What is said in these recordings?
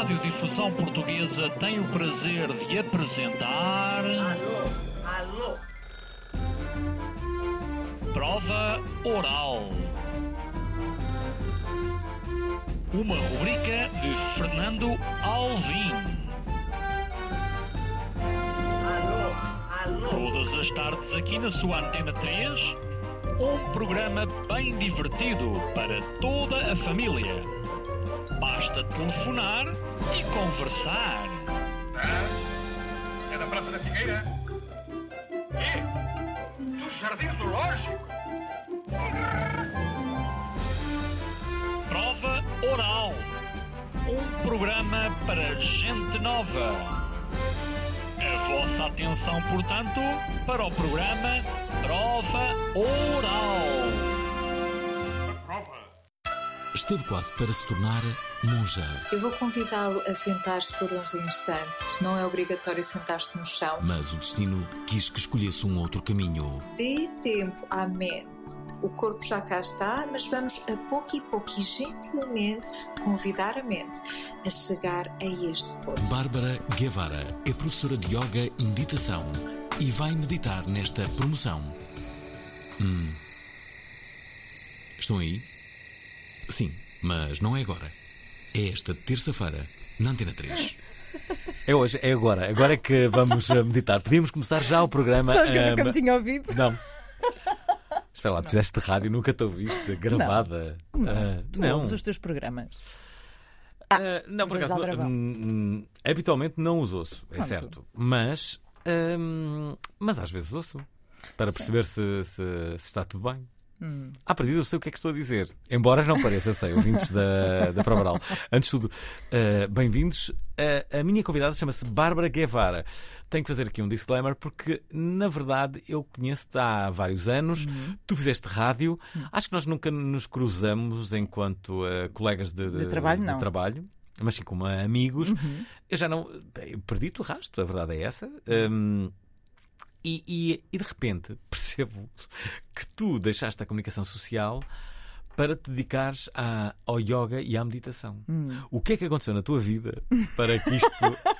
Radiodifusão Portuguesa tem o prazer de apresentar... Alô? Prova Oral. Uma rubrica de Fernando Alvim. Alô? Todas as tardes aqui na sua Antena 3, um programa bem divertido para toda a família. Basta telefonar e conversar. É da Praça da Figueira? E? Do Jardim Zoológico? Prova Oral. Um programa para gente nova. A vossa atenção, portanto, para o programa Prova Oral. Esteve quase para se tornar monja. Eu vou convidá-lo a sentar-se por uns instantes. Não é obrigatório sentar-se no chão. Mas o destino quis que escolhesse um outro caminho. Dê tempo à mente. O corpo já cá está, mas vamos a pouco e gentilmente convidar a mente a chegar a este ponto. Bárbara Guevara é professora de yoga e meditação e vai meditar nesta promoção. Estão aí? Sim, mas não é agora. É esta terça-feira, na Antena 3. É hoje, é agora. Agora é que vamos meditar. Podíamos começar já o programa. Sabes que eu nunca me tinha ouvido? Não. Espera lá, tu fizeste rádio, nunca te ouviste gravada. Não. Ouves os teus programas. Não, por acaso, habitualmente não os ouço, é certo. Mas às vezes ouço, para perceber se está tudo bem. À partida eu sei o que é que estou a dizer, embora não pareça, eu sei, ouvintes da Prova Oral. Antes de tudo, bem-vindos. A minha convidada chama-se Bárbara Guevara. Tenho que fazer aqui um disclaimer porque, na verdade, eu conheço-te há vários anos. Tu fizeste rádio. Acho que nós nunca nos cruzamos enquanto colegas de trabalho, mas sim como amigos. Eu já não... Eu perdi-te o rastro, a verdade é essa. E de repente percebo que tu deixaste a comunicação social para te dedicares ao yoga e à meditação. O que é que aconteceu na tua vida para que isto...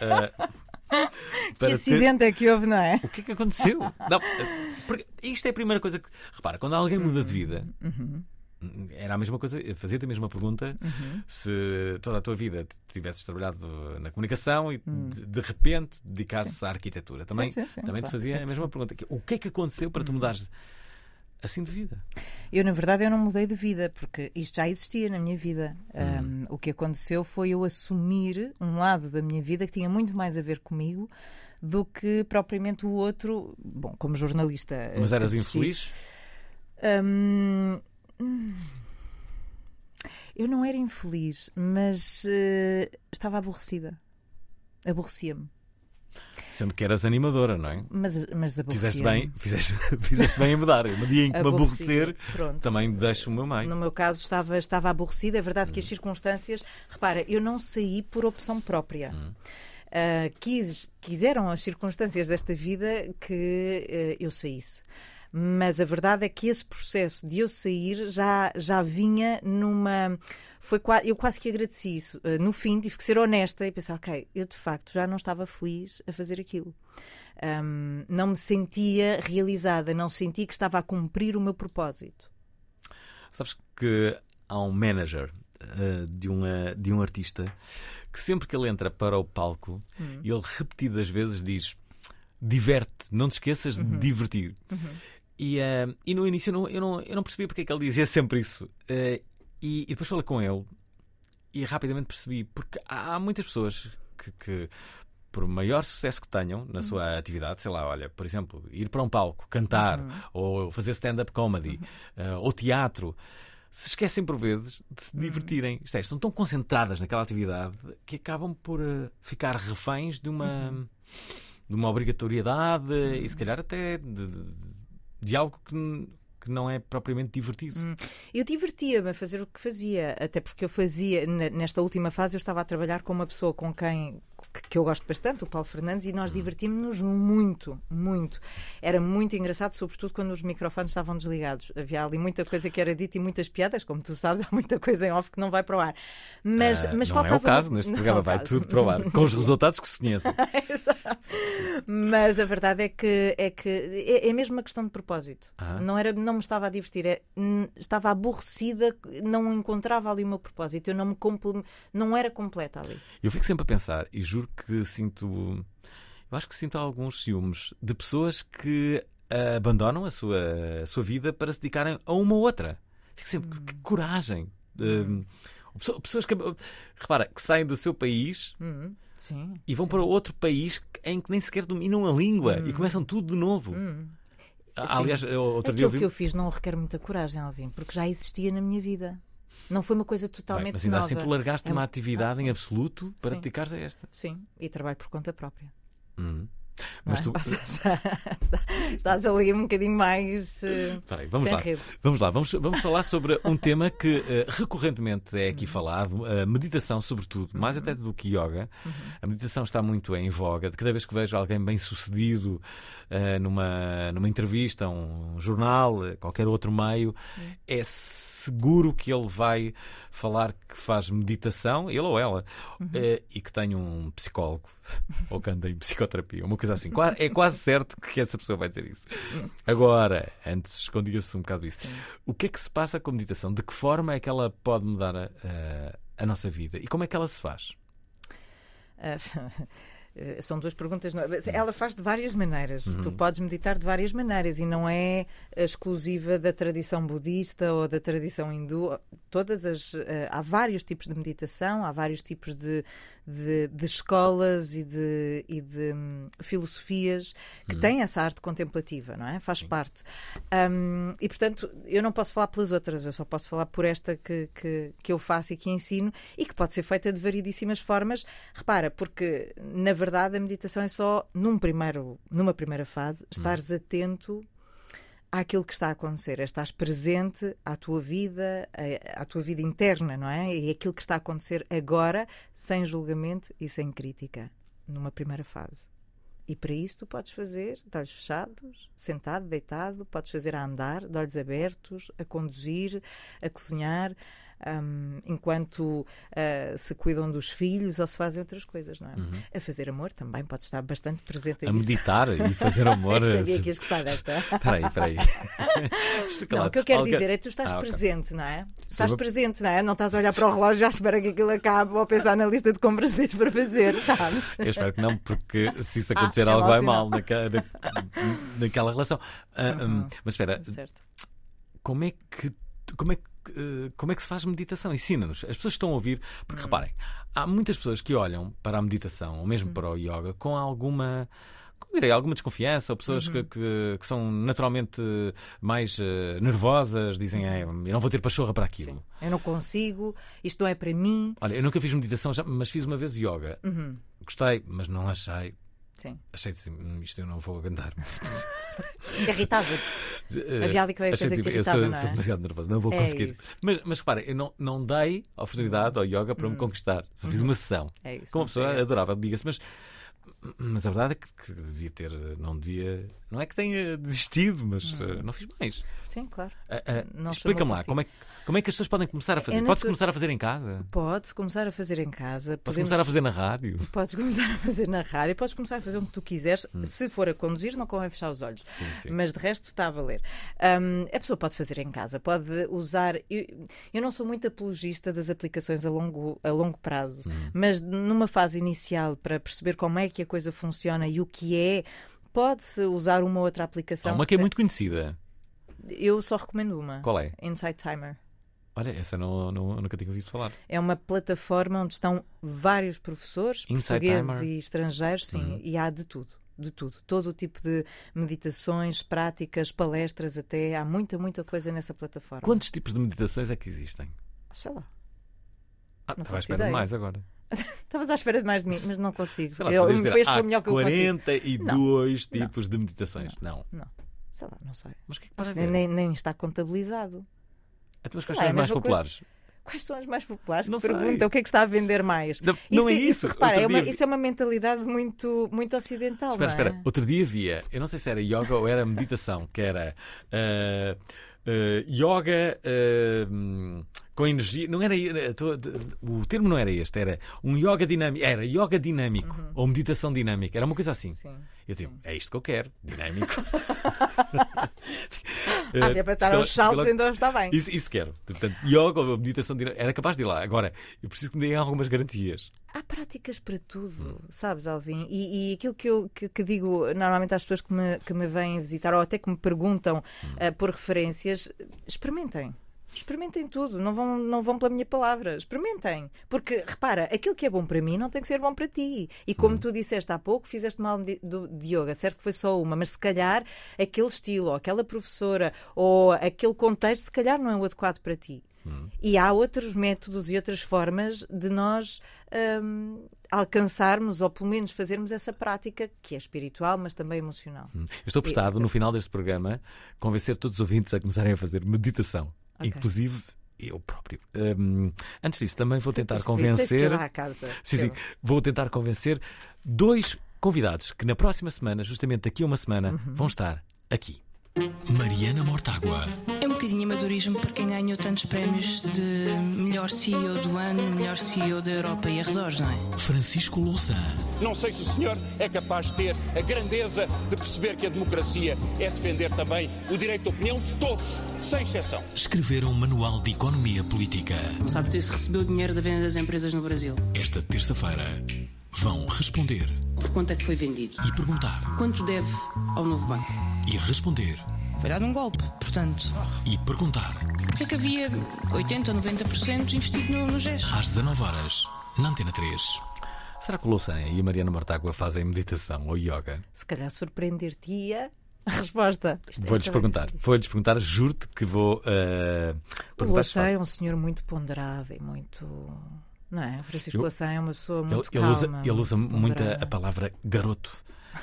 Que acidente é que houve, não é? O que é que aconteceu? Não, porque isto é a primeira coisa que... Repara, quando alguém muda de vida... Era a mesma coisa, fazia-te a mesma pergunta se toda a tua vida tivesses trabalhado na comunicação e de repente dedicasses à arquitetura. Também te fazia a mesma pergunta. O que é que aconteceu para tu mudares assim de vida? Na verdade, eu não mudei de vida, porque isto já existia na minha vida. O que aconteceu foi eu assumir um lado da minha vida que tinha muito mais a ver comigo do que propriamente o outro. Bom, como jornalista. Mas eras infeliz? Eu não era infeliz, mas estava aborrecida. Aborrecia-me. Sendo que eras animadora, não é? Mas aborrecia-me. Fizeste bem em mudar. No dia em que me aborrecer, pronto. Também deixo o meu meio. No meu caso estava aborrecida. É verdade que as circunstâncias... Repara, eu não saí por opção própria. Quiseram as circunstâncias desta vida que eu saísse. Mas a verdade é que esse processo de eu sair já vinha numa... Eu quase que agradeci isso. No fim, tive que ser honesta e pensar, ok, eu de facto já não estava feliz a fazer aquilo. Não me sentia realizada, não sentia que estava a cumprir o meu propósito. Sabes que há um manager de um artista que sempre que ele entra para o palco, ele repetidas vezes diz: diverte, não te esqueças de divertir. E no início eu não percebia porque é que ele dizia sempre isso. E depois falei com ele e rapidamente percebi, porque há muitas pessoas que por maior sucesso que tenham na sua atividade, sei lá, olha, por exemplo, ir para um palco, cantar, ou fazer stand-up comedy, ou teatro, se esquecem por vezes de se divertirem. Estão tão concentradas naquela atividade que acabam por ficar reféns de uma obrigatoriedade e se calhar até de algo que não é propriamente divertido. Eu divertia-me a fazer o que fazia, até porque eu fazia, nesta última fase, eu estava a trabalhar com uma pessoa com quem que eu gosto bastante, o Paulo Fernandes, e nós divertimos-nos muito, muito. Era muito engraçado, sobretudo quando os microfones estavam desligados. Havia ali muita coisa que era dita e muitas piadas, como tu sabes, há muita coisa em off que não vai para o ar. Mas não faltava... é o caso, neste programa vai tudo para o ar, com os resultados que se conhecem. Mas a verdade é que é mesmo uma questão de propósito. Não me estava a divertir, estava aborrecida, não encontrava ali o meu propósito, eu não era completa ali. Eu fico sempre a pensar, e juro que sinto, eu acho que sinto alguns ciúmes de pessoas que abandonam a sua vida para se dedicarem a uma ou outra. Fico sempre, que coragem. Pessoas que, repara, que saem do seu país Sim, e vão para outro país em que nem sequer dominam a língua e começam tudo de novo. Aliás, outro dia Aquilo que eu fiz não requer muita coragem, Alvin, porque já existia na minha vida. Não foi uma coisa totalmente mas ainda nova. assim tu largaste uma atividade em absoluto para Sim. te dedicares a esta. Sim, e trabalho por conta própria. Mas Não tu... é? Ou seja, estás ali um bocadinho mais Peraí, vamos sem lá. rede. Vamos falar sobre um tema que recorrentemente é aqui falado, a meditação, sobretudo, mais até do que yoga. A meditação está muito em voga. De cada vez que vejo alguém bem sucedido numa entrevista, um jornal, qualquer outro meio, é seguro que ele vai falar que faz meditação, ele ou ela, e que tem um psicólogo ou que anda em psicoterapia, uma coisa assim. É quase certo que essa pessoa vai dizer isso. Agora, antes escondia-se um bocado isso. O que é que se passa com a meditação? De que forma é que ela pode mudar a nossa vida? E como é que ela se faz? São duas perguntas. Ela faz de várias maneiras. Tu podes meditar de várias maneiras e não é exclusiva da tradição budista ou da tradição hindu. Há vários tipos de meditação, há vários tipos de escolas e de filosofias que têm essa arte contemplativa, não é? Faz parte. E, portanto, eu não posso falar pelas outras, eu só posso falar por esta que eu faço e que ensino e que pode ser feita de variedíssimas formas. Repara, porque, na verdade, a meditação é só, numa primeira fase, estares atento àquilo que está a acontecer, estás presente à tua vida interna, não é? E aquilo que está a acontecer agora, sem julgamento e sem crítica, numa primeira fase. E para isso tu podes fazer de olhos fechados, sentado, deitado, podes fazer a andar, de olhos abertos, a conduzir, a cozinhar, enquanto se cuidam dos filhos ou se fazem outras coisas, não é? A fazer amor também pode estar bastante presente A nisso. meditar e fazer amor. Eu sabia que ias gostar desta. Espera aí. Não, o que eu quero dizer é que tu estás presente, não é? Estás presente, não é? Não estás a olhar para o relógio à espera que aquilo acabe ou pensar na lista de compras que tens para fazer, sabes? Eu espero que não, porque se isso acontecer é algo vai mau mal naquela relação. Mas espera, Certo. como é que se faz meditação? Ensina-nos. As pessoas estão a ouvir, porque reparem, há muitas pessoas que olham para a meditação, ou mesmo para o yoga, com alguma desconfiança, ou pessoas que são naturalmente mais nervosas, dizem, eu não vou ter pachorra para aquilo. Sim. Eu não consigo, isto não é para mim. Olha, eu nunca fiz meditação, mas fiz uma vez yoga. Gostei, mas não achei. Sim. Achei assim, isto eu não vou aguentar. Irritava-te. Havia ali qualquer coisa que te irritava, eu não é? sou demasiado nervoso, não vou conseguir. Isso. Mas repara, eu não dei a oportunidade ao yoga para me conquistar. Só fiz uma sessão. É isso, Como uma pessoa adorava, diga-se, mas a verdade é que devia ter, não é que tenha desistido, mas não fiz mais. Sim, claro. Explica-me lá, como é que as pessoas podem começar a fazer? Podes começar a fazer em casa? Podes começar a fazer em casa. Podes começar a fazer na rádio? Podes começar a fazer na rádio, podes começar a fazer o que tu quiseres. Se for a conduzir, não convém fechar os olhos. Sim. Mas de resto está a valer. A pessoa pode fazer em casa, pode usar. Eu não sou muito apologista das aplicações a longo prazo, mas numa fase inicial, para perceber como é que a coisa funciona e o que é, pode-se usar uma outra aplicação. Há uma que é muito conhecida. Eu só recomendo uma. Qual é? Insight Timer. Olha, essa nunca tinha ouvido falar. É uma plataforma onde estão vários professores, Insight portugueses Timer. e estrangeiros, sim, e há de tudo. De tudo. Todo o tipo de meditações, práticas, palestras até. Há muita coisa nessa plataforma. Quantos tipos de meditações é que existem? Sei lá. Estava à espera de mais agora. Estavas à espera de mais de mim, mas não consigo. Sei lá, Eu podias me dizer, fez há pelo melhor que eu consigo. 42 tipos de meditações. Não. Sei lá, não sei. Mas o que é que pode haver? Nem está contabilizado. Mas quais são as mais populares? Quais são as mais populares? Não Que sei. pergunta o que é que está a vender mais. Não é isso. Repara, Outro dia isso é uma mentalidade muito, muito ocidental. Espera, não é? espera. Outro dia via, eu não sei se era yoga ou era meditação, que era yoga com energia. Não era, o termo não era este, era um yoga dinâmico. Era yoga dinâmico ou meditação dinâmica. Era uma coisa assim. Sim. Eu digo, é isto que eu quero, dinâmico. É para estar aos saltos, então está bem. Isso quero. Portanto, yoga ou meditação dinâmica. Era capaz de ir lá. Agora, eu preciso que me deem algumas garantias. Há práticas para tudo, sabes, Alvin? E aquilo que digo normalmente às pessoas que me vêm visitar ou até que me perguntam por referências, experimentem. Experimentem tudo, não vão pela minha palavra. Experimentem. Porque, repara, aquilo que é bom para mim não tem que ser bom para ti. E como tu disseste há pouco, fizeste uma aula de yoga. Certo que foi só uma, mas se calhar aquele estilo, ou aquela professora, ou aquele contexto, se calhar não é o adequado para ti. E há outros métodos e outras formas de nós alcançarmos, ou pelo menos fazermos essa prática que é espiritual, mas também emocional. Eu estou prestado, no final deste programa, convencer todos os ouvintes a começarem a fazer meditação. Ok. Inclusive eu próprio. Antes disso, também vou tentar Tens que convencer. ir lá à casa. Sim, vou tentar convencer 2 convidados que na próxima semana, justamente daqui a uma semana, vão estar aqui. Mariana Mortágua. É um bocadinho amadorismo para quem ganhou tantos prémios de melhor CEO do ano, melhor CEO da Europa e arredores, não é? Francisco Louçã. Não sei se o senhor é capaz de ter a grandeza de perceber que a democracia é defender também o direito de opinião de todos, sem exceção. Escreveram um manual de economia política. Não sabe dizer se recebeu dinheiro da venda das empresas no Brasil. Esta terça-feira vão responder Por quanto é que foi vendido? e perguntar. Quanto deve ao novo banco? E responder Foi dado um golpe, portanto. e perguntar. Porque é que havia 80% ou 90% investido no GES? Às 19h, na Antena 3. Será que o Louçã e a Mariana Mortágua fazem meditação ou yoga? Se calhar surpreender-te-ia a resposta. Vou-lhes perguntar, juro-te que vou O perguntar. Louçã é um senhor muito ponderado e muito... Não é? O Francisco Louçã é uma pessoa muito Ele calma. usa muito ponderada. a palavra garoto.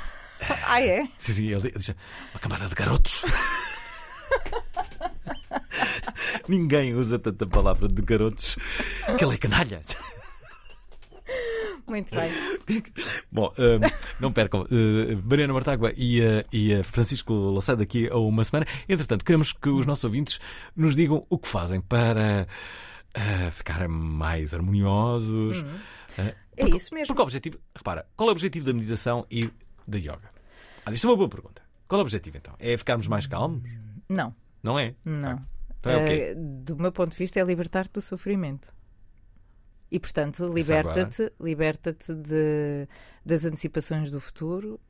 Ah, é? Sim, ele diz uma camada de garotos. Ninguém usa tanta palavra de garotos que ele é canalha. Muito bem. Bom, não percam. Mariana Mortágua e a Francisco Louçã daqui a uma semana. Entretanto, queremos que os nossos ouvintes nos digam o que fazem para ficarem mais harmoniosos. É isso mesmo. Porque o objetivo, repara, qual é o objetivo da meditação e da yoga? Isto é uma boa pergunta. Qual é o objetivo então? É ficarmos mais calmos? Não. Não é? Não. Então é o quê? Do meu ponto de vista, é libertar-te do sofrimento. E, portanto, Essa liberta-te das antecipações do futuro,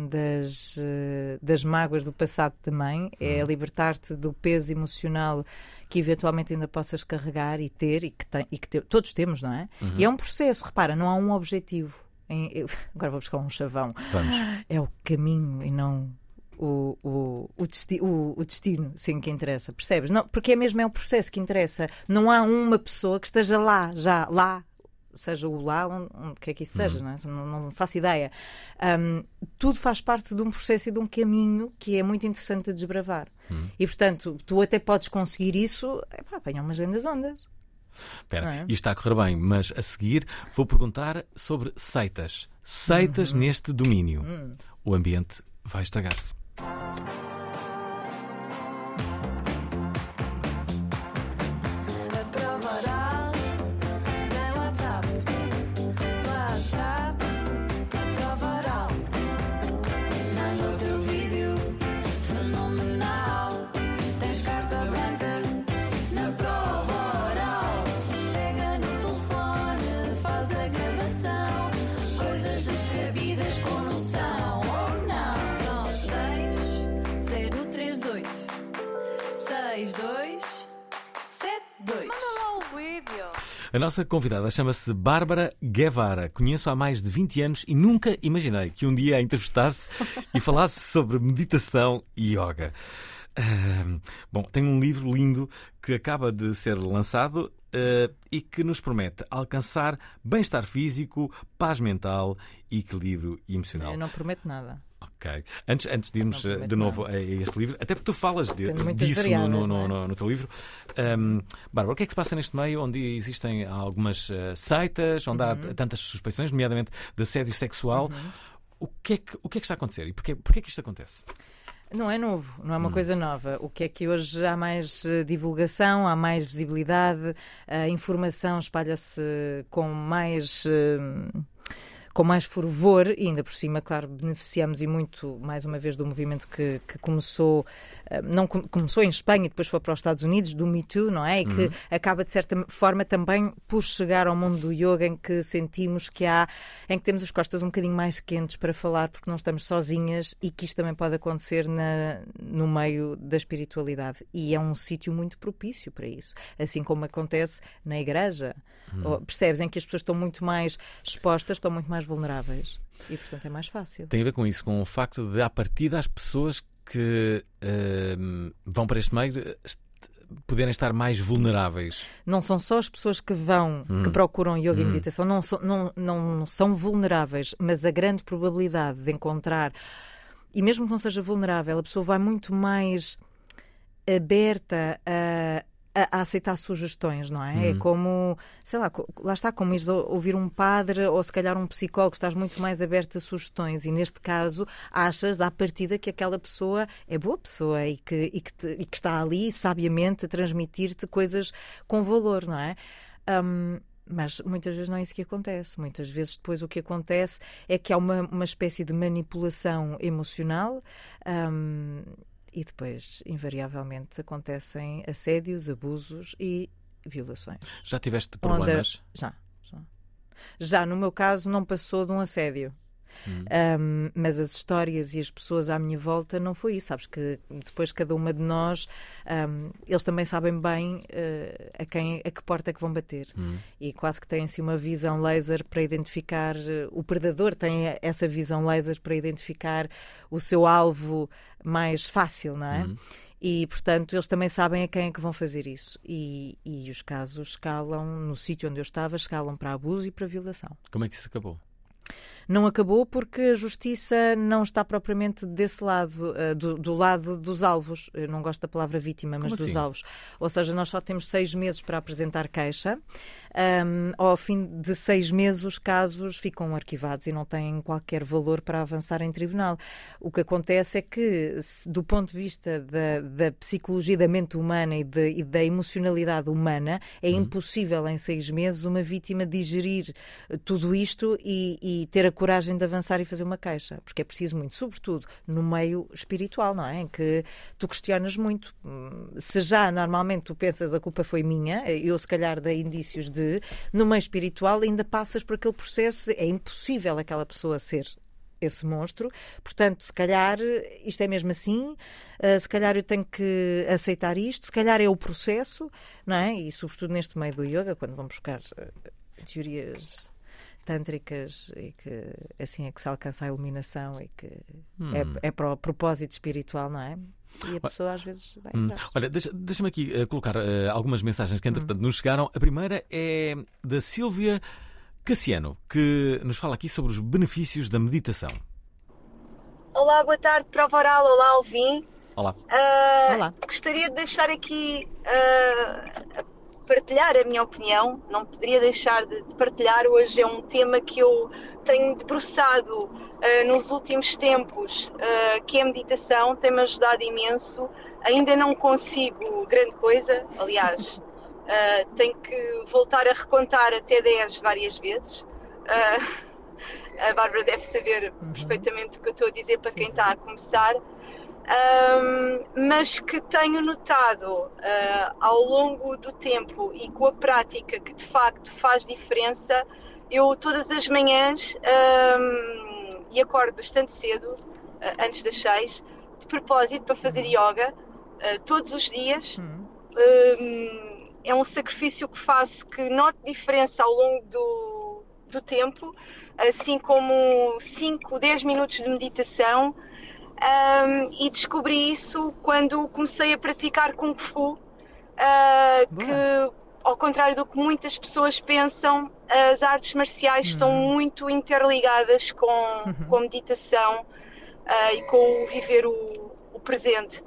das mágoas do passado também. É libertar-te do peso emocional que eventualmente ainda possas carregar e ter, e que todos temos, não é? E é um processo, repara, não há um objetivo. Agora vou buscar um chavão. Vamos. É o caminho e não o destino, sim, que interessa, percebes? Não, porque é o processo que interessa. Não há uma pessoa que esteja lá, seja o lá, onde quer que isso seja, não é? Não faço ideia. Tudo faz parte de um processo e de um caminho que é muito interessante de desbravar. E, portanto, tu até podes conseguir isso, apanhar umas grandes ondas. Espera, É? isto está a correr bem, mas a seguir vou perguntar sobre seitas. Seitas neste domínio. O ambiente vai estragar-se. A nossa convidada chama-se Bárbara Guevara. Conheço há mais de 20 anos e nunca imaginei que um dia a entrevistasse e falasse sobre meditação e yoga. Bom, tem um livro lindo que acaba de ser lançado e que nos promete alcançar bem-estar físico, paz mental e equilíbrio emocional. Eu não prometo nada. Ok. Antes de irmos de novo a este livro, até porque tu falas disso variáveis, no teu livro, Bárbara, o que é que se passa neste meio onde existem algumas seitas, onde há tantas suspeições, nomeadamente de assédio sexual? O que é que está a acontecer e porquê que isto acontece? Não é novo, não é uma coisa nova. O que é que hoje há mais divulgação, há mais visibilidade, a informação espalha-se com mais fervor e ainda por cima, claro, beneficiamos e muito, mais uma vez, do movimento que começou, começou em Espanha e depois foi para os Estados Unidos, do Me Too, não é? E que acaba, de certa forma, também por chegar ao mundo do yoga em que sentimos em que temos as costas um bocadinho mais quentes para falar porque não estamos sozinhas e que isto também pode acontecer no meio da espiritualidade. E é um sítio muito propício para isso, assim como acontece na igreja. Percebes? Em que as pessoas estão muito mais expostas, estão muito mais vulneráveis e, portanto, é mais fácil. Tem a ver com isso, com o facto de, à partida, as pessoas que vão para este meio poderem estar mais vulneráveis. Não são só as pessoas que vão, que procuram yoga e meditação, não são vulneráveis, mas a grande probabilidade de encontrar, e mesmo que não seja vulnerável, a pessoa vai muito mais aberta a aceitar sugestões, não é? É como, sei lá está, como ires ouvir um padre ou se calhar um psicólogo, estás muito mais aberto a sugestões e neste caso achas à partida que aquela pessoa é boa pessoa e que está ali sabiamente a transmitir-te coisas com valor, não é? Mas muitas vezes não é isso que acontece. Muitas vezes depois o que acontece é que há uma espécie de manipulação emocional e depois, invariavelmente, acontecem assédios, abusos e violações. Já tiveste problemas? Já, no meu caso, não passou de um assédio. Mas as histórias e as pessoas à minha volta não foi isso. Sabes que depois cada uma de nós, eles também sabem bem a que porta é que vão bater. E quase que têm assim uma visão laser para identificar, o predador tem essa visão laser para identificar o seu alvo mais fácil, não é? E, portanto, eles também sabem a quem é que vão fazer isso. E os casos escalam, no sítio onde eu estava, escalam para abuso e para violação. Como é que isso acabou? Não acabou porque a justiça não está propriamente desse lado, do lado dos alvos. Eu não gosto da palavra vítima, mas dos alvos. Ou seja, nós só temos 6 meses para apresentar queixa. Ao fim de 6 meses os casos ficam arquivados e não têm qualquer valor para avançar em tribunal. O que acontece é que, do ponto de vista da psicologia da mente humana e da emocionalidade humana, é impossível em 6 meses uma vítima digerir tudo isto e ter a coragem de avançar e fazer uma queixa, porque é preciso muito, sobretudo no meio espiritual, não é? Em que tu questionas muito. Se já normalmente tu pensas a culpa foi minha, eu se calhar dei indícios no meio espiritual ainda passas por aquele processo, é impossível aquela pessoa ser esse monstro, portanto, se calhar isto é mesmo assim, se calhar eu tenho que aceitar isto, se calhar é o processo, não é? E sobretudo neste meio do yoga, quando vão buscar teorias tântricas e que assim é que se alcança a iluminação e que é para o propósito espiritual, não é? E a pessoa às vezes vai atrás. Olha, deixa-me aqui colocar algumas mensagens que entretanto nos chegaram. A primeira é da Sílvia Cassiano, que nos fala aqui sobre os benefícios da meditação. Olá, boa tarde, prova oral. Olá, Alvin. Olá. Olá. Gostaria de deixar aqui partilhar a minha opinião, não poderia deixar de partilhar. Hoje é um tema que eu tenho debruçado nos últimos tempos, que é a meditação, tem-me ajudado imenso. Ainda não consigo grande coisa, aliás, tenho que voltar a recontar até 10 várias vezes. A Bárbara deve saber perfeitamente o que eu estou a dizer para quem está a começar. Mas que tenho notado ao longo do tempo e com a prática que de facto faz diferença. Eu todas as manhãs e acordo bastante cedo, antes das 6, de propósito para fazer yoga, todos os dias. É um sacrifício que faço que noto diferença ao longo do tempo, assim como 5, 10 minutos de meditação. E descobri isso quando comecei a praticar Kung Fu, que, ao contrário do que muitas pessoas pensam, as artes marciais estão muito interligadas com a meditação. e com o viver o presente.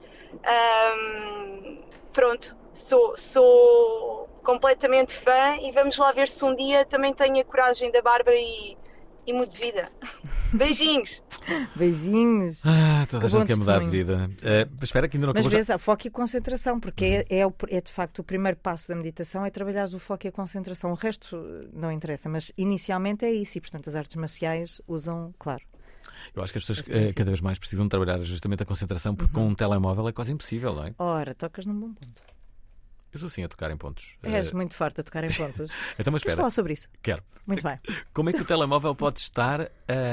Pronto, sou completamente fã e vamos lá ver se um dia também tenho a coragem da Bárbara e mudo de vida. Beijinhos! Beijinhos! Toda a gente quer mudar de vida. Espera que ainda não acabou. Mas vês, a foco e concentração, porque é de facto o primeiro passo da meditação, é trabalhares o foco e a concentração. O resto não interessa, mas inicialmente é isso, e portanto as artes marciais usam, claro. Eu acho que as pessoas cada vez mais precisam trabalhar justamente a concentração, porque com um telemóvel é quase impossível, não é? Ora, tocas num bom ponto. Eu sou assim a tocar em pontos. És muito forte a tocar em pontos. Então, mas espera. Queres falar sobre isso? Quero. Muito bem. Como é que o telemóvel pode estar...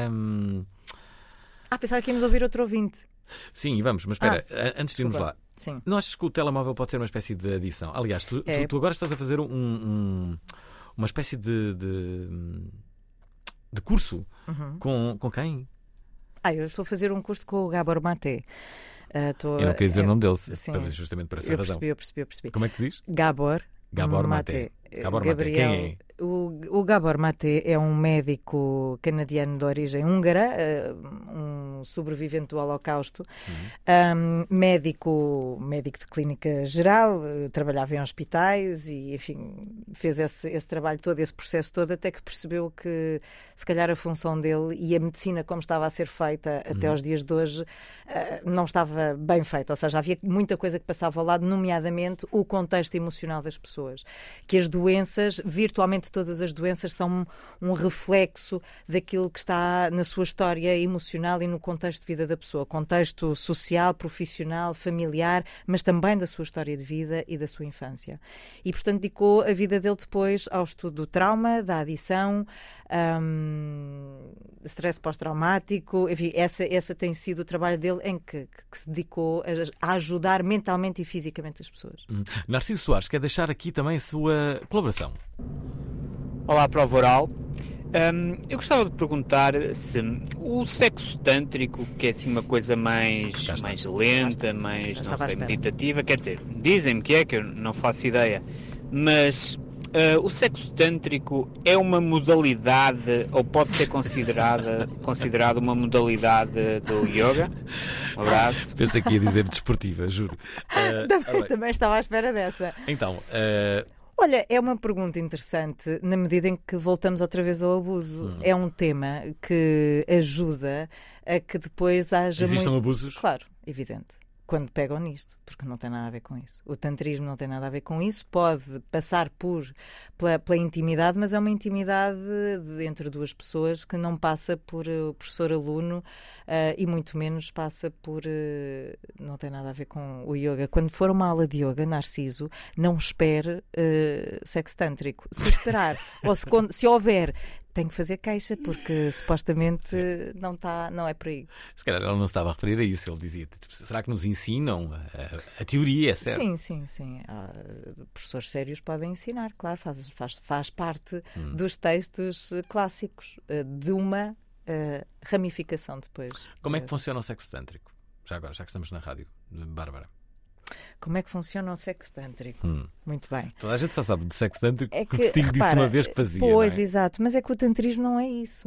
Pensava que íamos ouvir outro ouvinte. Sim, vamos, mas espera, antes de irmos lá. Sim. Não achas que o telemóvel pode ser uma espécie de adição? Aliás, tu agora estás a fazer uma espécie de curso com quem? Eu estou a fazer um curso com o Gabor Mate. Eu não queria dizer o nome dele, justamente por essa razão. Eu percebi. Como é que se diz? Gabor Mate. Gabor Mate. Quem é? O Gabor Mate é um médico canadiano de origem húngara, um sobrevivente do Holocausto, médico de clínica geral, trabalhava em hospitais e, enfim, fez esse trabalho todo, esse processo todo, até que percebeu que, se calhar, a função dele e a medicina como estava a ser feita até aos dias de hoje não estava bem feita. Ou seja, havia muita coisa que passava ao lado, nomeadamente o contexto emocional das pessoas. Que as doenças, virtualmente todas as doenças, são um reflexo daquilo que está na sua história emocional e no contexto de vida da pessoa. Contexto social, profissional, familiar, mas também da sua história de vida e da sua infância. E, portanto, dedicou a vida dele depois ao estudo do trauma, da adição, stress pós-traumático. Enfim, essa tem sido o trabalho dele, em que se dedicou a ajudar mentalmente e fisicamente as pessoas. Narciso Soares quer deixar aqui também a sua colaboração. Olá, Prova Oral. Eu gostava de perguntar se o sexo tântrico, que é assim uma coisa mais lenta, mais, não sei, meditativa, quer dizer, dizem-me que eu não faço ideia, mas o sexo tântrico é uma modalidade, ou pode ser considerado uma modalidade do yoga? Um abraço. Pensei que ia dizer desportiva, juro. Também estava à espera dessa. Então... Olha, é uma pergunta interessante na medida em que voltamos outra vez ao abuso. É um tema que ajuda a que depois haja... Existam abusos? Claro, evidente. Quando pegam nisto, porque não tem nada a ver com isso. O tantrismo não tem nada a ver com isso, pode passar pela intimidade, mas é uma intimidade entre duas pessoas que não passa por professor-aluno e muito menos passa por... não tem nada a ver com o yoga. Quando for uma aula de yoga, Narciso, não espere sexo tântrico. Se esperar, ou se houver... Tem que fazer queixa, porque supostamente não é por aí. Se calhar ela não se estava a referir a isso. Ele dizia, será que nos ensinam? A teoria é certa? Sim. Professores sérios podem ensinar, claro. Faz parte dos textos clássicos, de uma ramificação depois. Como é que funciona o sexo tântrico? Já que estamos na rádio, Bárbara. Como é que funciona o sexo tântrico? Muito bem. Toda a gente só sabe de sexo tântrico porque Sting disse uma vez que fazia. Pois, não é? Exato. Mas é que o tantrismo não é isso.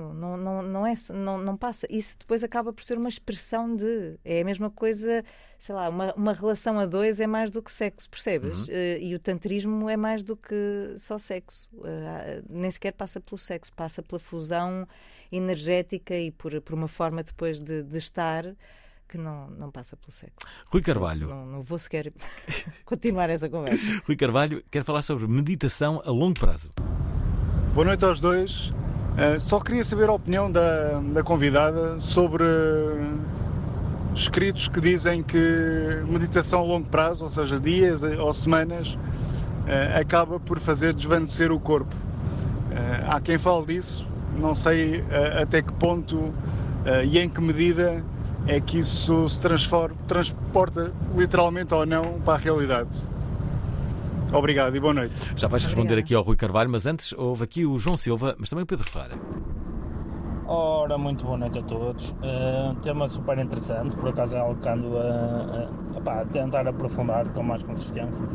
Não passa. Isso depois acaba por ser uma expressão de... É a mesma coisa, sei lá, uma relação a dois é mais do que sexo, percebes? E o tantrismo é mais do que só sexo. Nem sequer passa pelo sexo, passa pela fusão energética e por uma forma depois de estar... que não passa pelo sexo. Rui Carvalho. Não vou sequer continuar essa conversa. Rui Carvalho quer falar sobre meditação a longo prazo. Boa noite aos dois. Só queria saber a opinião da convidada sobre escritos que dizem que meditação a longo prazo, ou seja, dias ou semanas, acaba por fazer desvanecer o corpo. Há quem fale disso, não sei até que ponto e em que medida é que isso se transporta literalmente ou não para a realidade. Obrigado e boa noite. Já vais responder aqui ao Rui Carvalho, mas antes houve aqui o João Silva, mas também o Pedro Ferreira. Ora, muito boa noite a todos. Tema super interessante, por acaso é algo que ando a tentar aprofundar com mais consistência.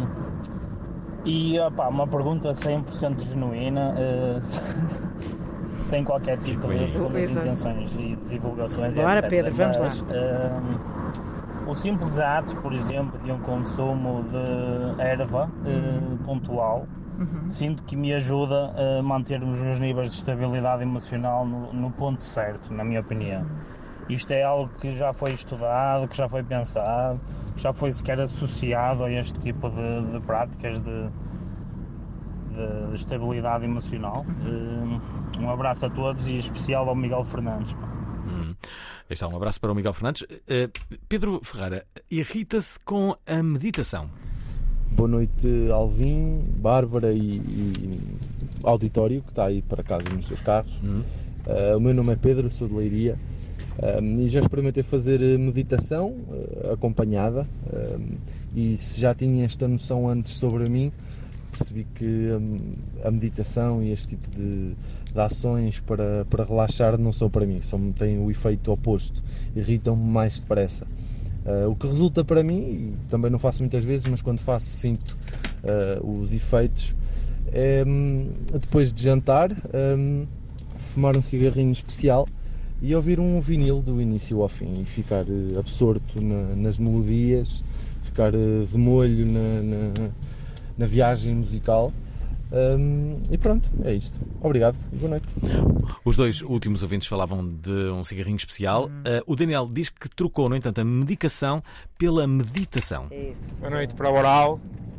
E uma pergunta 100% genuína. sem qualquer tipo de segundas intenções e divulgações. Bora, etc. Pedro, vamos lá. O simples ato, por exemplo, de um consumo de erva pontual, sinto que me ajuda a manter os meus níveis de estabilidade emocional no ponto certo, na minha opinião. Isto é algo que já foi estudado, que já foi pensado, que já foi sequer associado a este tipo de práticas de estabilidade emocional. Um abraço a todos e em especial ao Miguel Fernandes. Está um abraço para o Miguel Fernandes. Pedro Ferreira, irrita-se com a meditação? Boa noite, Alvin, Bárbara e auditório que está aí para casa nos seus carros. O meu nome é Pedro, sou de Leiria e já experimentei fazer meditação acompanhada e se já tinha esta noção antes sobre mim, percebi que a meditação e este tipo de ações para relaxar não são para mim, têm o efeito oposto, irritam-me mais depressa. O que resulta para mim, e também não faço muitas vezes, mas quando faço sinto os efeitos, é depois de jantar, fumar um cigarrinho especial e ouvir um vinil do início ao fim e ficar absorto nas melodias, ficar de molho na viagem musical. E pronto, é isto. Obrigado e boa noite. Os dois últimos ouvintes falavam de um cigarrinho especial. O Daniel diz que trocou, no entanto, a medicação pela meditação. Boa noite para o Oral.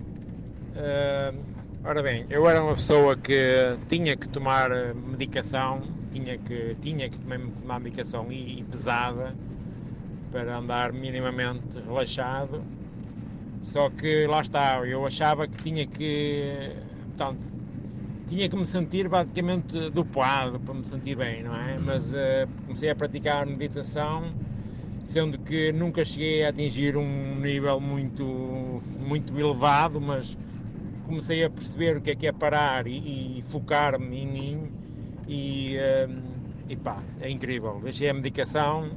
Ora bem, eu era uma pessoa que tinha que tomar medicação, tinha que tomar medicação e pesada para andar minimamente relaxado. Só que lá está, eu achava que tinha que me sentir basicamente dopado para me sentir bem, não é? Mas comecei a praticar meditação, sendo que nunca cheguei a atingir um nível muito elevado, mas comecei a perceber o que é parar e focar-me em mim e é incrível. Deixei a medicação,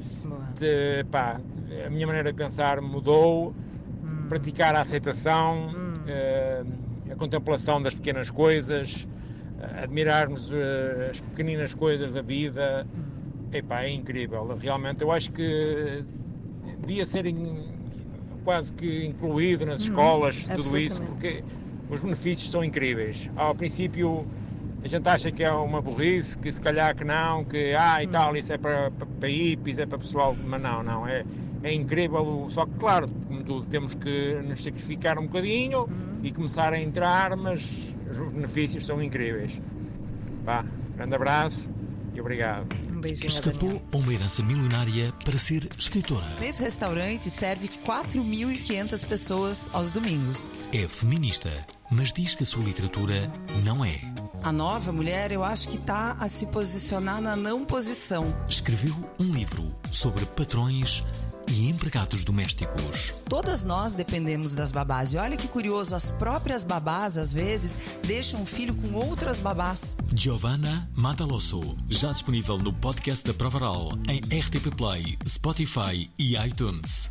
a minha maneira de pensar mudou, praticar a aceitação, a contemplação das pequenas coisas, admirarmos as pequeninas coisas da vida, é incrível. Realmente eu acho que devia ser quase que incluído nas escolas, tudo isso, porque os benefícios são incríveis. Ao princípio a gente acha que é uma burrice, que se calhar que não, que e tal, isso é para hippies, é para pessoal, mas não, é incrível, só que claro, como tudo, temos que nos sacrificar um bocadinho e começar a entrar, mas os benefícios são incríveis. Grande abraço e obrigado. Escapou a uma herança milionária para ser escritora. Nesse restaurante serve 4.500 pessoas aos domingos. É feminista, mas diz que a sua literatura não é. A nova mulher, eu acho que está a se posicionar na não posição. Escreveu um livro sobre patrões e empregados domésticos. Todas nós dependemos das babás. E olha que curioso, as próprias babás, às vezes, deixam o filho com outras babás. Giovanna Madalosso, já disponível no podcast da Prova Oral, em RTP Play, Spotify e iTunes.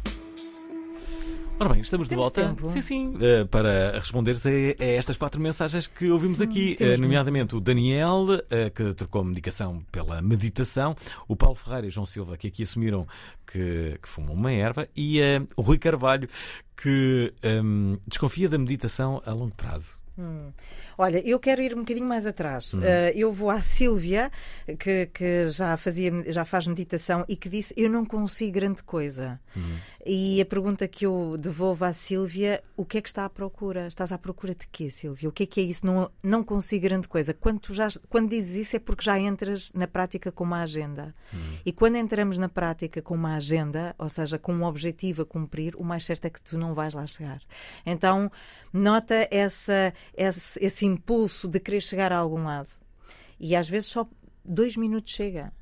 Ora bem, estamos de volta. Tempo. Sim, para responderes a estas 4 mensagens que ouvimos aqui, nomeadamente o Daniel, que trocou a medicação pela meditação, o Paulo Ferreira e João Silva, que aqui assumiram que fumam uma erva, e o Rui Carvalho, que desconfia da meditação a longo prazo. Olha, eu quero ir um bocadinho mais atrás. Eu vou à Sílvia, que já faz meditação e que disse: eu não consigo grande coisa. E a pergunta que eu devolvo à Sílvia: o que é que está à procura? Estás à procura de quê, Sílvia? O que é isso? Não consigo grande coisa. Quando dizes isso é porque já entras na prática com uma agenda. E quando entramos na prática com uma agenda, ou seja, com um objetivo a cumprir, o mais certo é que tu não vais lá chegar. Então, nota esse impulso de querer chegar a algum lado. E às vezes só 2 minutos chega.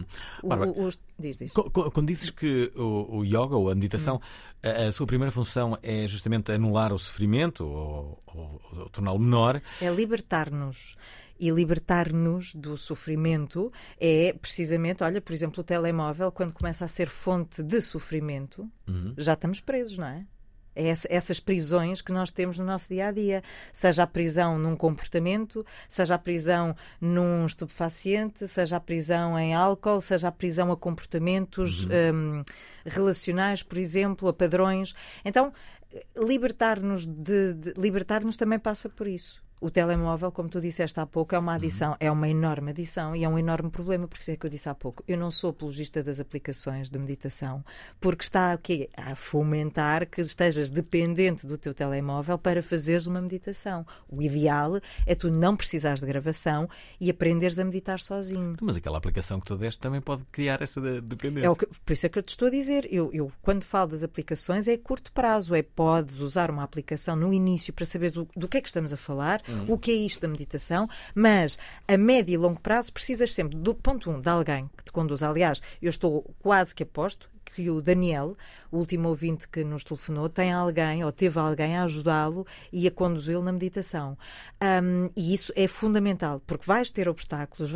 Diz. Quando dizes que o yoga ou a meditação, a sua primeira função é justamente anular o sofrimento ou torná-lo menor, é libertar-nos. E libertar-nos do sofrimento é precisamente, olha, por exemplo, o telemóvel, quando começa a ser fonte de sofrimento, já estamos presos, não é? essas prisões que nós temos no nosso dia-a-dia. Seja a prisão num comportamento, seja a prisão num estupefaciente, seja a prisão em álcool, seja a prisão a comportamentos relacionais, por exemplo, a padrões. Então, libertar-nos também passa por isso. O telemóvel, como tu disseste há pouco, é uma adição, é uma enorme adição e é um enorme problema, porque isso é que eu disse há pouco. Eu não sou apologista das aplicações de meditação, porque está aqui a fomentar que estejas dependente do teu telemóvel para fazeres uma meditação. O ideal é tu não precisares de gravação e aprenderes a meditar sozinho. Mas aquela aplicação que tu deste também pode criar essa dependência. Por isso é que eu te estou a dizer. Eu quando falo das aplicações, é a curto prazo. Podes usar uma aplicação no início para saberes do que é que estamos a falar, o que é isto da meditação, mas a médio e longo prazo precisas sempre, do ponto 1, de alguém que te conduza. Aliás, eu estou quase que aposto que o Daniel, o último ouvinte que nos telefonou, tem alguém, ou teve alguém a ajudá-lo e a conduzi-lo na meditação. E isso é fundamental, porque vais ter obstáculos,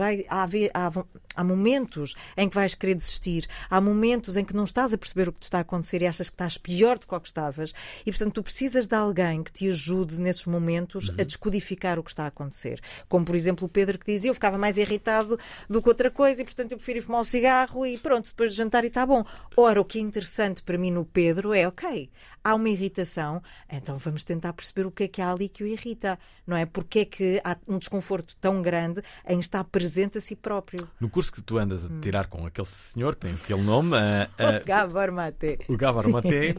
há momentos em que vais querer desistir, há momentos em que não estás a perceber o que te está a acontecer e achas que estás pior do que o que estavas, e portanto tu precisas de alguém que te ajude nesses momentos a descodificar o que está a acontecer. Como por exemplo o Pedro, que dizia: eu ficava mais irritado do que outra coisa e portanto eu prefiro ir fumar um cigarro e pronto, depois de jantar e está bom. Ora, o que é interessante para mim no Pedro é, ok, há uma irritação, então vamos tentar perceber o que é que há ali que o irrita, não é? Porque é que há um desconforto tão grande em estar presente a si próprio. No curso que tu andas a tirar com aquele senhor que tem aquele nome, o Gabor Mate. O Gabor Mate.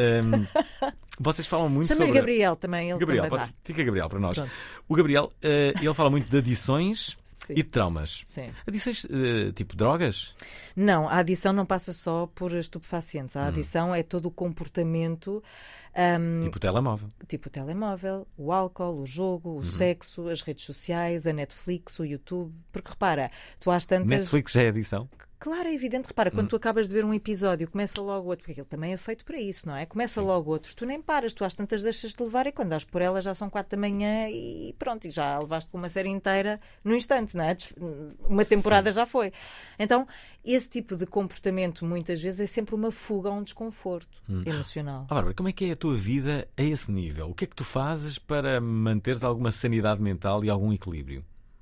Vocês falam muito sobre... sobre... Gabriel também. Ele Gabriel, também fica Gabriel para nós. Pronto. O Gabriel, ele fala muito de adições. Sim. E de traumas. Sim. Adições tipo drogas? Não, a adição não passa só por estupefacientes. A adição é todo o comportamento... tipo o telemóvel. Tipo o telemóvel, o álcool, o jogo, o sexo, as redes sociais, a Netflix, o YouTube. Porque repara, tu às tantas... Netflix já é adição? Claro, é evidente. Repara, quando tu acabas de ver um episódio, começa logo outro, porque ele também é feito para isso, não é? Começa logo outro, tu nem paras, tu às tantas deixas-te levar e quando dás por ela já são 4 da manhã e pronto, e já levaste com uma série inteira no instante, não é? Uma temporada já foi. Então, esse tipo de comportamento muitas vezes é sempre uma fuga a um desconforto emocional. Bárbara, como é que é a tua vida a esse nível? O que é que tu fazes para manteres alguma sanidade mental e algum equilíbrio?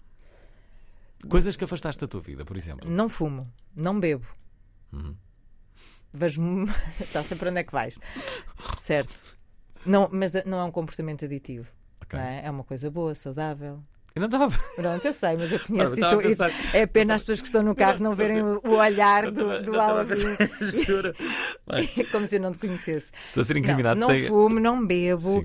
Coisas que afastaste da tua vida, por exemplo. Não fumo, não bebo. Vejo-me... Já sei para onde é que vais. Certo. Não, mas não é um comportamento aditivo. Okay. Não é? É uma coisa boa, saudável. Eu não estava... Pronto, eu sei, mas eu conheço. É pena as pessoas que estão no carro não verem o olhar do Alvin. Juro. Como se eu não te conhecesse. Estou a ser incriminado. Não fumo, não bebo.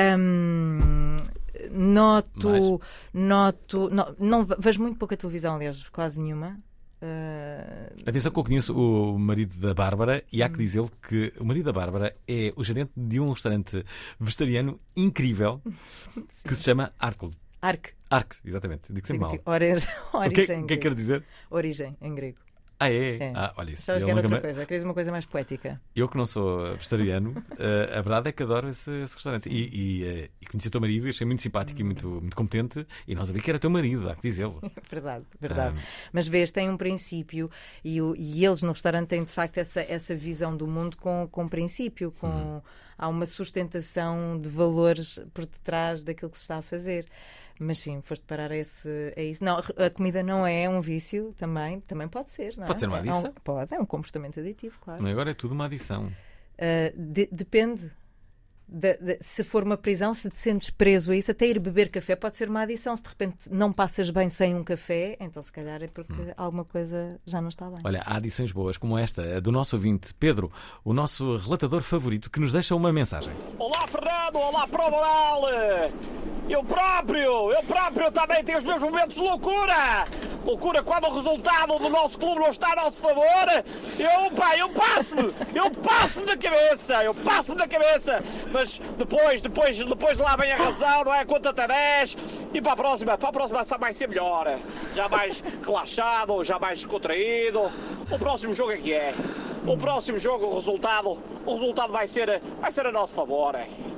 Noto, não vejo muito pouca televisão, aliás, quase nenhuma. Atenção que eu conheço o marido da Bárbara e há que dizer que o marido da Bárbara é o gerente de um restaurante vegetariano incrível que se chama Arco. Arc, exatamente. Digo sempre mal. Origem. O que é que quer dizer? Origem, em grego. É? Olha isso. Sabes que era outra coisa. Queres uma coisa mais poética? Eu que não sou vegetariano, a verdade é que adoro esse restaurante. E conheci o teu marido e achei muito simpático e muito competente. E não sabia que era teu marido, há que dizê-lo. Verdade. Mas vês, tem um princípio e eles no restaurante têm de facto essa visão do mundo com princípio, há uma sustentação de valores por detrás daquilo que se está a fazer. Mas sim, foste parar a isso. Não, a comida não é um vício, também pode ser, não é? Pode ser uma adição? É um comportamento aditivo, claro. Mas agora é tudo uma adição. Depende. Se for uma prisão, se te sentes preso a isso, até ir beber café pode ser uma adição. Se de repente não passas bem sem um café, então se calhar é porque alguma coisa já não está bem. Olha, há adições boas como esta do nosso ouvinte Pedro, o nosso relatador favorito, que nos deixa uma mensagem. Olá Fernando, olá Provaral. Eu próprio também tenho os meus momentos de loucura quando o resultado do nosso clube não está a nosso favor. Eu passo-me da cabeça, mas depois lá vem a razão, não é? Conta-te a 10 e para a próxima vai ser melhor, já mais relaxado, já mais descontraído. O próximo jogo é que é. O próximo jogo, o resultado vai ser a nosso favor.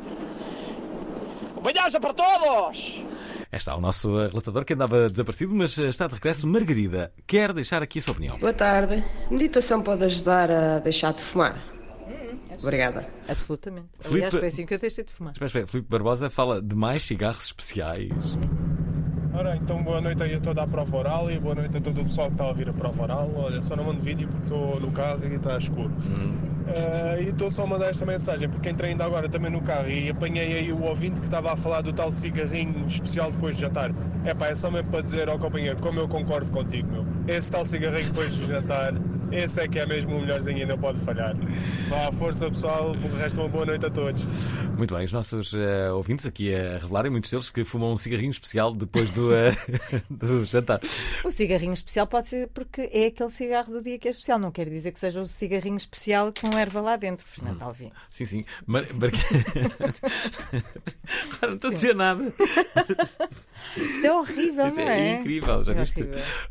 Bem-aja para todos! Está o nosso relatador que andava desaparecido, mas está de regresso. Margarida, quer deixar aqui a sua opinião? Boa tarde. Meditação pode ajudar a deixar de fumar. Obrigada. Absolutamente. Filipe... Aliás, foi assim que eu deixei de fumar. Espera, Filipe Barbosa fala de mais cigarros especiais. Ora, então boa noite aí a toda a prova oral e boa noite a todo o pessoal que está a ouvir a prova oral. Olha, só não mando vídeo porque estou no carro e está escuro. E estou só a mandar esta mensagem porque entrei ainda agora também no carro e apanhei aí o ouvinte que estava a falar do tal cigarrinho especial depois de jantar. É só mesmo para dizer ao companheiro, como eu concordo contigo, meu. Esse tal cigarrinho depois de jantar, esse é que é mesmo o melhorzinho e não pode falhar. Vá, força pessoal, o resto uma boa noite a todos. Muito bem, os nossos ouvintes aqui a revelarem, muitos deles que fumam um cigarrinho especial depois do jantar. O cigarrinho especial pode ser porque é aquele cigarro do dia que é especial, não quer dizer que seja o cigarrinho especial com erva lá dentro, Fernando Alvim. Sim. Agora não estou a dizer nada. Isto é horrível, não é? É incrível, já viste?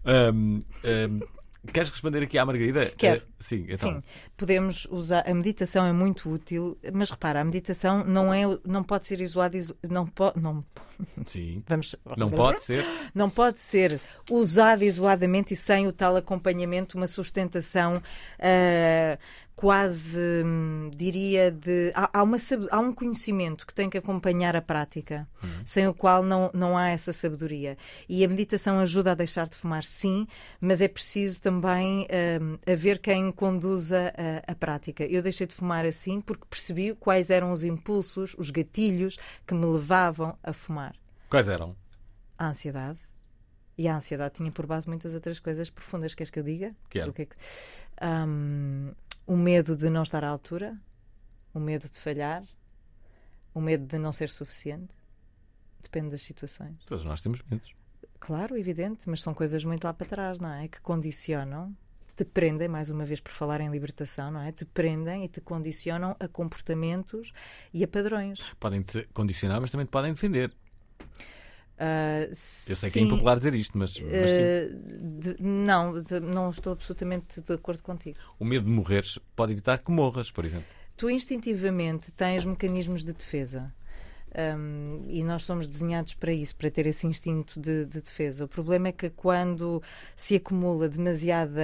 Queres responder aqui à Margarida? Quero. Sim, então. Sim, podemos usar. A meditação é muito útil, mas repara, a meditação não pode ser isolada. Sim. Não pode ser usada isoladamente e sem o tal acompanhamento, uma sustentação quase, diria, há um conhecimento que tem que acompanhar a prática, sem o qual não há essa sabedoria. E a meditação ajuda a deixar de fumar, sim, mas é preciso também haver quem conduza a prática. Eu deixei de fumar assim porque percebi quais eram os impulsos, os gatilhos que me levavam a fumar. Quais eram? A ansiedade. E a ansiedade tinha por base muitas outras coisas profundas. Queres que eu diga? Quero. O medo de não estar à altura, o medo de falhar, o medo de não ser suficiente. Depende das situações. Todos nós temos medos. Claro, evidente, mas são coisas muito lá para trás, não é? Que condicionam, te prendem, mais uma vez por falar em libertação, não é? Te prendem e te condicionam a comportamentos e a padrões. Podem-te condicionar, mas também te podem defender. Eu sei que é impopular dizer isto, mas sim. Não estou absolutamente de acordo contigo. O medo de morreres pode evitar que morras, por exemplo. Tu instintivamente tens mecanismos de defesa. E nós somos desenhados para isso, para ter esse instinto de defesa. O problema é que quando se acumula demasiada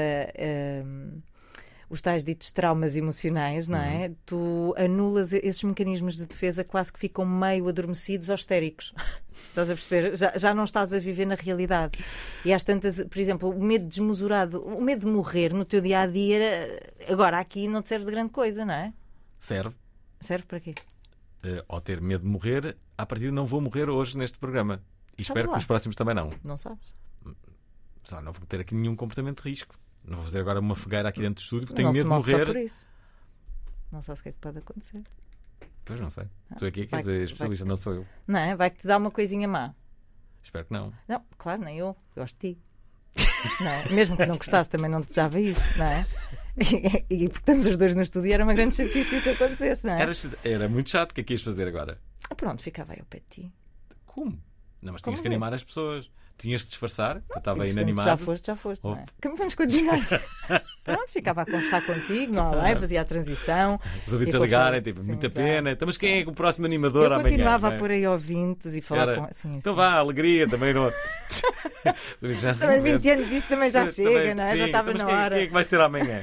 os tais ditos traumas emocionais, não é? Tu anulas esses mecanismos de defesa, quase que ficam meio adormecidos ou histéricos. Estás a perceber? Já não estás a viver na realidade. E às tantas, por exemplo, o medo desmesurado, o medo de morrer no teu dia-a-dia, agora aqui não te serve de grande coisa, não é? Serve. Serve para quê? Ao ter medo de morrer, à partida não vou morrer hoje neste programa. E espero que os próximos também não. Não sabes? Não vou ter aqui nenhum comportamento de risco. Não vou fazer agora uma fogueira aqui dentro do estúdio porque tenho medo de morrer. Só por isso. Não sabes o que é que pode acontecer. Pois não sei. Tu aqui quer dizer especialista, não sou eu. Não é? Vai que te dá uma coisinha má. Espero que não. Não, claro, nem eu. Gosto de ti. Não é? Mesmo que não gostasse, também não desejava isso, não é? E porque estamos os dois no estúdio, era uma grande chatice se isso acontecesse, não é? Era muito chato. O que é que ias fazer agora? Pronto, ficava aí ao pé de ti. Como? Não, mas tinhas que animar as pessoas. Tinhas que disfarçar, que eu estava inanimado. Já foste, não é? Como vamos continuar? Pronto, ficava a conversar contigo, não há fazia a transição. Os ouvintes a ligarem, tipo, muita pena. Então, mas quem é o próximo animador amanhã? Eu continuava a pôr aí ouvintes e falar com... Então vá, alegria, também não... Também 20 anos disto também já chega, não é? Já estava na hora. Quem é que vai ser amanhã?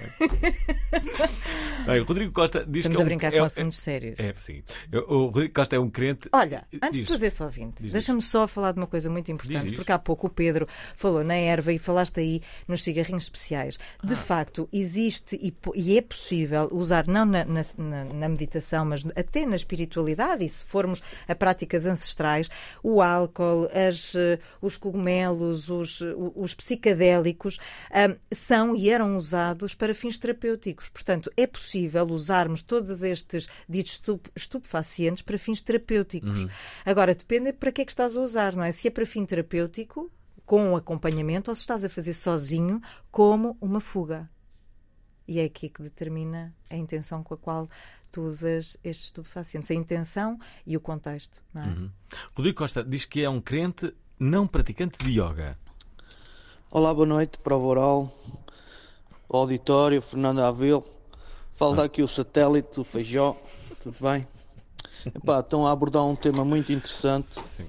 Bem, o Rodrigo Costa diz Estamos a brincar com assuntos sérios. Sim. O Rodrigo Costa é um crente... Olha, antes de fazer esse ouvinte, deixa-me só falar de uma coisa muito importante, porque há pouco o Pedro falou na erva e falaste aí nos cigarrinhos especiais. De facto, existe e é possível usar, não na meditação, mas até na espiritualidade, e se formos a práticas ancestrais, o álcool, os cogumelos, os psicadélicos são e eram usados para fins terapêuticos. Portanto, é possível usarmos todos estes ditos estupefacientes para fins terapêuticos. Agora, depende para que é que estás a usar, não é? Se é para fim terapêutico, com um acompanhamento, ou se estás a fazer sozinho, como uma fuga. E é aqui que determina a intenção com a qual tu usas estes estupefacientes. A intenção e o contexto, não é? Rodrigo Costa diz que é um crente não praticante de yoga. Olá, boa noite, prova oral, auditório, Fernando Avil. Fala aqui o satélite, o Feijó, tudo bem? Estão a abordar um tema muito interessante. Sim.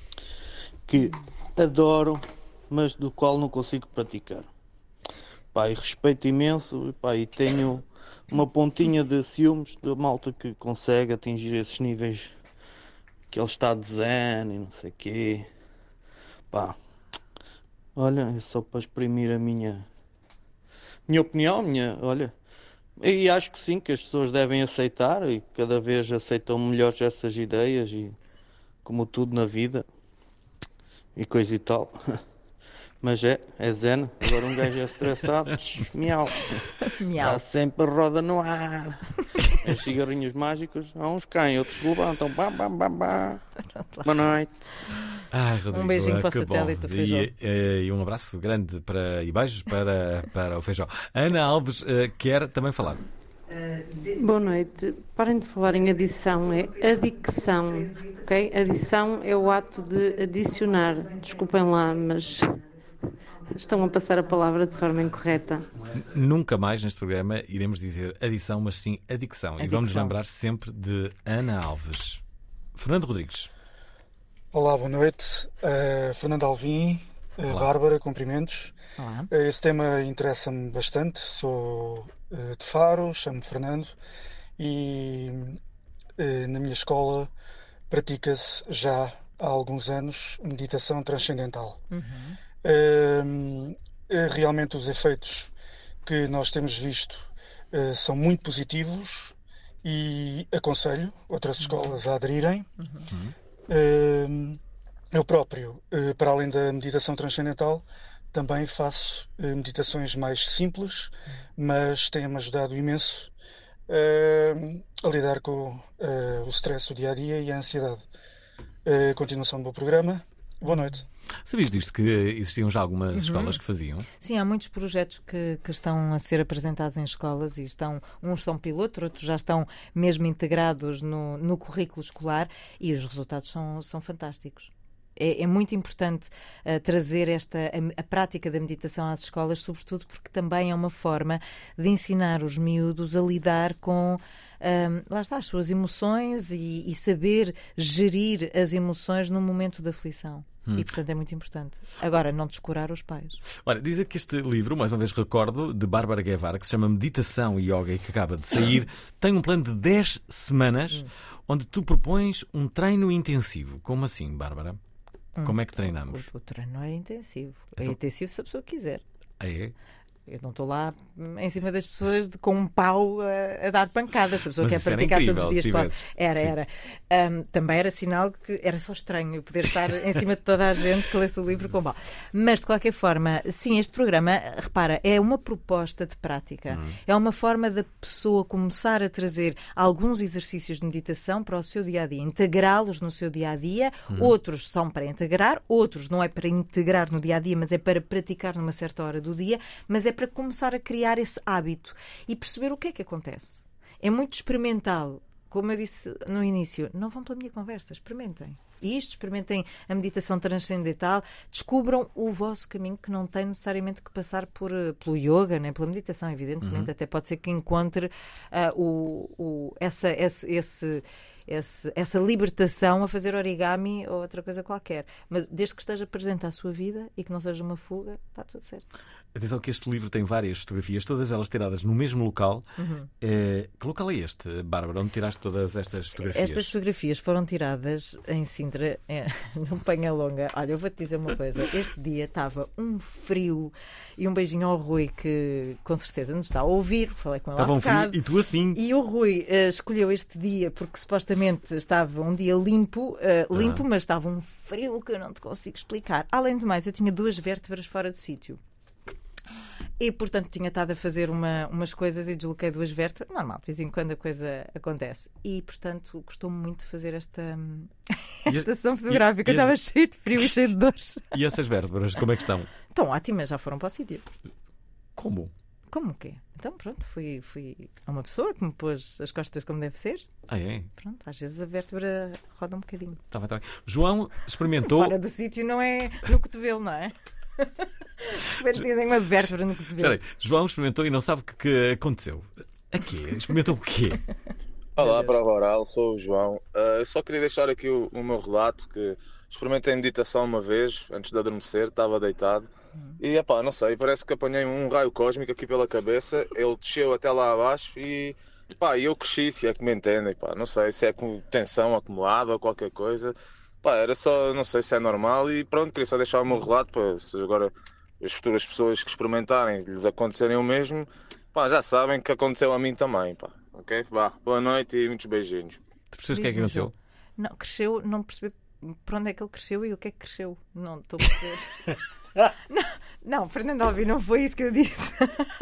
Que adoro, mas do qual não consigo praticar. E respeito imenso, e tenho uma pontinha de ciúmes da malta que consegue atingir esses níveis, aquele estado zen e não sei o quê. Pá, olha, é só para exprimir a minha opinião, olha. E acho que sim, que as pessoas devem aceitar e cada vez aceitam melhor essas ideias e como tudo na vida e coisa e tal. Mas é zen. Agora um gajo é estressado, miau. Há sempre a roda no ar. Os cigarrinhos mágicos, há uns caem, outros se levantam. Bam, bam, bam, bam. Boa noite. Rodrigo, um beijinho para o satélite do Feijó. E um abraço grande e beijos para o Feijó. Ana Alves quer também falar. Boa noite. Parem de falar em adição, é adicção, ok? Adição é o ato de adicionar. Desculpem lá, mas estão a passar a palavra de forma incorreta. Nunca mais neste programa iremos dizer adição, mas sim adicção. E vamos lembrar sempre de Ana Alves. Fernando Rodrigues. Olá, boa noite. Fernando Alvim, Bárbara, cumprimentos. Olá. Esse tema interessa-me bastante. Sou de Faro, chamo-me Fernando e na minha escola pratica-se já há alguns anos meditação transcendental. Realmente os efeitos que nós temos visto são muito positivos e aconselho outras escolas a aderirem. Eu próprio, para além da meditação transcendental, também faço meditações mais simples, mas tem-me ajudado imenso a lidar com o stress do dia-a-dia e a ansiedade. Continuação do meu programa. Boa noite. Sabias disto, que existiam já algumas escolas que faziam? Sim, há muitos projetos que estão a ser apresentados em escolas e uns são piloto, outros já estão mesmo integrados no currículo escolar e os resultados são fantásticos. É muito importante trazer a prática da meditação às escolas, sobretudo porque também é uma forma de ensinar os miúdos a lidar com lá está, as suas emoções e saber gerir as emoções no momento da aflição. E, portanto, é muito importante. Agora, não descurar os pais. Olha, dizer que este livro, mais uma vez recordo, de Bárbara Guevara, que se chama Meditação e Yoga e que acaba de sair, tem um plano de 10 semanas onde tu propões um treino intensivo. Como assim, Bárbara? Como é que treinamos? O treino é intensivo. É intensivo se a pessoa quiser. É? Eu não estou lá em cima das pessoas com um pau a dar pancada. Se a pessoa quer praticar todos os dias, pode. Era. Também era sinal que era só estranho eu poder estar em cima de toda a gente que lesse o livro com pau. Mas, de qualquer forma, sim, este programa, repara, é uma proposta de prática. É uma forma da pessoa começar a trazer alguns exercícios de meditação para o seu dia-a-dia, integrá-los no seu dia-a-dia. Outros são para integrar, outros não é para integrar no dia-a-dia, mas é para praticar numa certa hora do dia, mas é para começar a criar esse hábito e perceber o que é que acontece. É muito experimental. Como eu disse no início, não vão pela minha conversa, experimentem. E experimentem a meditação transcendental, descubram o vosso caminho, que não tem necessariamente que passar pelo yoga, nem pela meditação, evidentemente. Até pode ser que encontre essa libertação a fazer origami ou outra coisa qualquer. Mas desde que esteja presente à sua vida e que não seja uma fuga, está tudo certo. Atenção que este livro tem várias fotografias, todas elas tiradas no mesmo local. Que local é este, Bárbara? Onde tiraste todas estas fotografias? Estas fotografias foram tiradas em Sintra, no Penhalonga. Olha, eu vou-te dizer uma coisa. Este dia estava um frio e um beijinho ao Rui, que com certeza nos está a ouvir. Falei com ele há bocado. E tu assim. E o Rui escolheu este dia porque supostamente estava um dia limpo, mas estava um frio que eu não te consigo explicar. Além do mais, eu tinha 2 vértebras fora do sítio. E, portanto, tinha estado a fazer umas coisas e desloquei 2 vértebras. Normal, de vez em quando a coisa acontece. E, portanto, gostou-me muito de fazer esta sessão fotográfica. Eu estava cheio de frio e cheio de dores. E essas vértebras, como é que estão? Estão ótimas, já foram para o sítio. Como? Como o quê? Então, pronto, fui a uma pessoa que me pôs as costas como deve ser. É? Pronto, às vezes a vértebra roda um bocadinho. Tá. João experimentou... Fora do sítio não é no cotovelo, não é? Dizem uma vértebra no cotovelo. João experimentou e não sabe o que aconteceu. A quê? Experimentou o quê? Olá, Prova Oral, sou o João. Eu só queria deixar aqui o meu relato, que experimentei meditação uma vez, antes de adormecer, estava deitado. E, não sei, parece que apanhei um raio cósmico aqui pela cabeça, ele desceu até lá abaixo e eu cresci, se é que me entendem, não sei se é com tensão acumulada ou qualquer coisa. Era só, não sei se é normal e pronto, queria só deixar o meu relato para se agora as futuras pessoas que experimentarem lhes acontecerem o mesmo, já sabem que aconteceu a mim também, ok? Boa noite e muitos beijinhos. Tu percebes o que é que aconteceu? Não, cresceu, não percebi por onde é que ele cresceu e o que é que cresceu. Não estou a perceber. Não, Fernando Alvim, não foi isso que eu disse.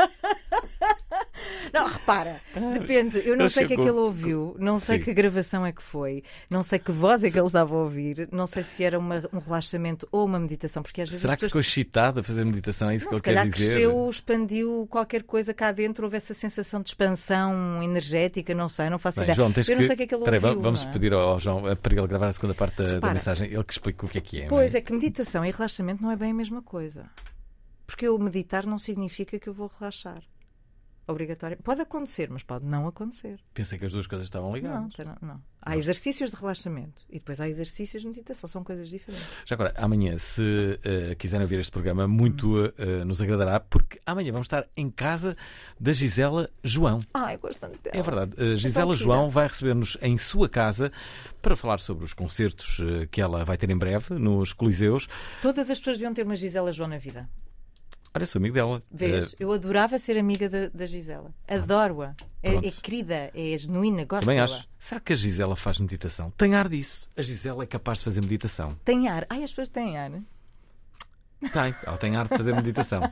Não, repara, depende. Eu não sei o que é que ele ouviu, não sei que gravação é que foi, não sei que voz é que ele estava a ouvir, não sei se era um relaxamento ou uma meditação, porque às vezes. Será que ficou excitado a fazer meditação? É isso que ele quer dizer? Se calhar cresceu, expandiu qualquer coisa cá dentro, houve essa sensação de expansão energética, não sei, não faço ideia. João, eu não sei o que é que ele ouviu. Vamos pedir ao João para ele gravar a segunda parte da mensagem, ele que explica o que é. Pois é que meditação e relaxamento não é bem a mesma coisa. Porque eu meditar não significa que eu vou relaxar. Obrigatório. Pode acontecer, mas pode não acontecer. Pensei que as duas coisas estavam ligadas. Não. Há exercícios de relaxamento e depois há exercícios de meditação. São coisas diferentes. Já agora, amanhã, se quiserem ouvir este programa, muito nos agradará, porque amanhã vamos estar em casa da Gisela João. Eu gosto tanto dela. É verdade. Gisela João vai receber-nos em sua casa para falar sobre os concertos que ela vai ter em breve nos Coliseus. Todas as pessoas deviam ter uma Gisela João na vida. Olha, sou amigo dela. Vês, eu adorava ser amiga da Gisela. Adoro-a. É querida, é genuína, gosto também dela. Acho. Será que a Gisela faz meditação? Tem ar disso. A Gisela é capaz de fazer meditação. Tem ar. As pessoas têm ar. Tem. Ela tem ar de fazer meditação.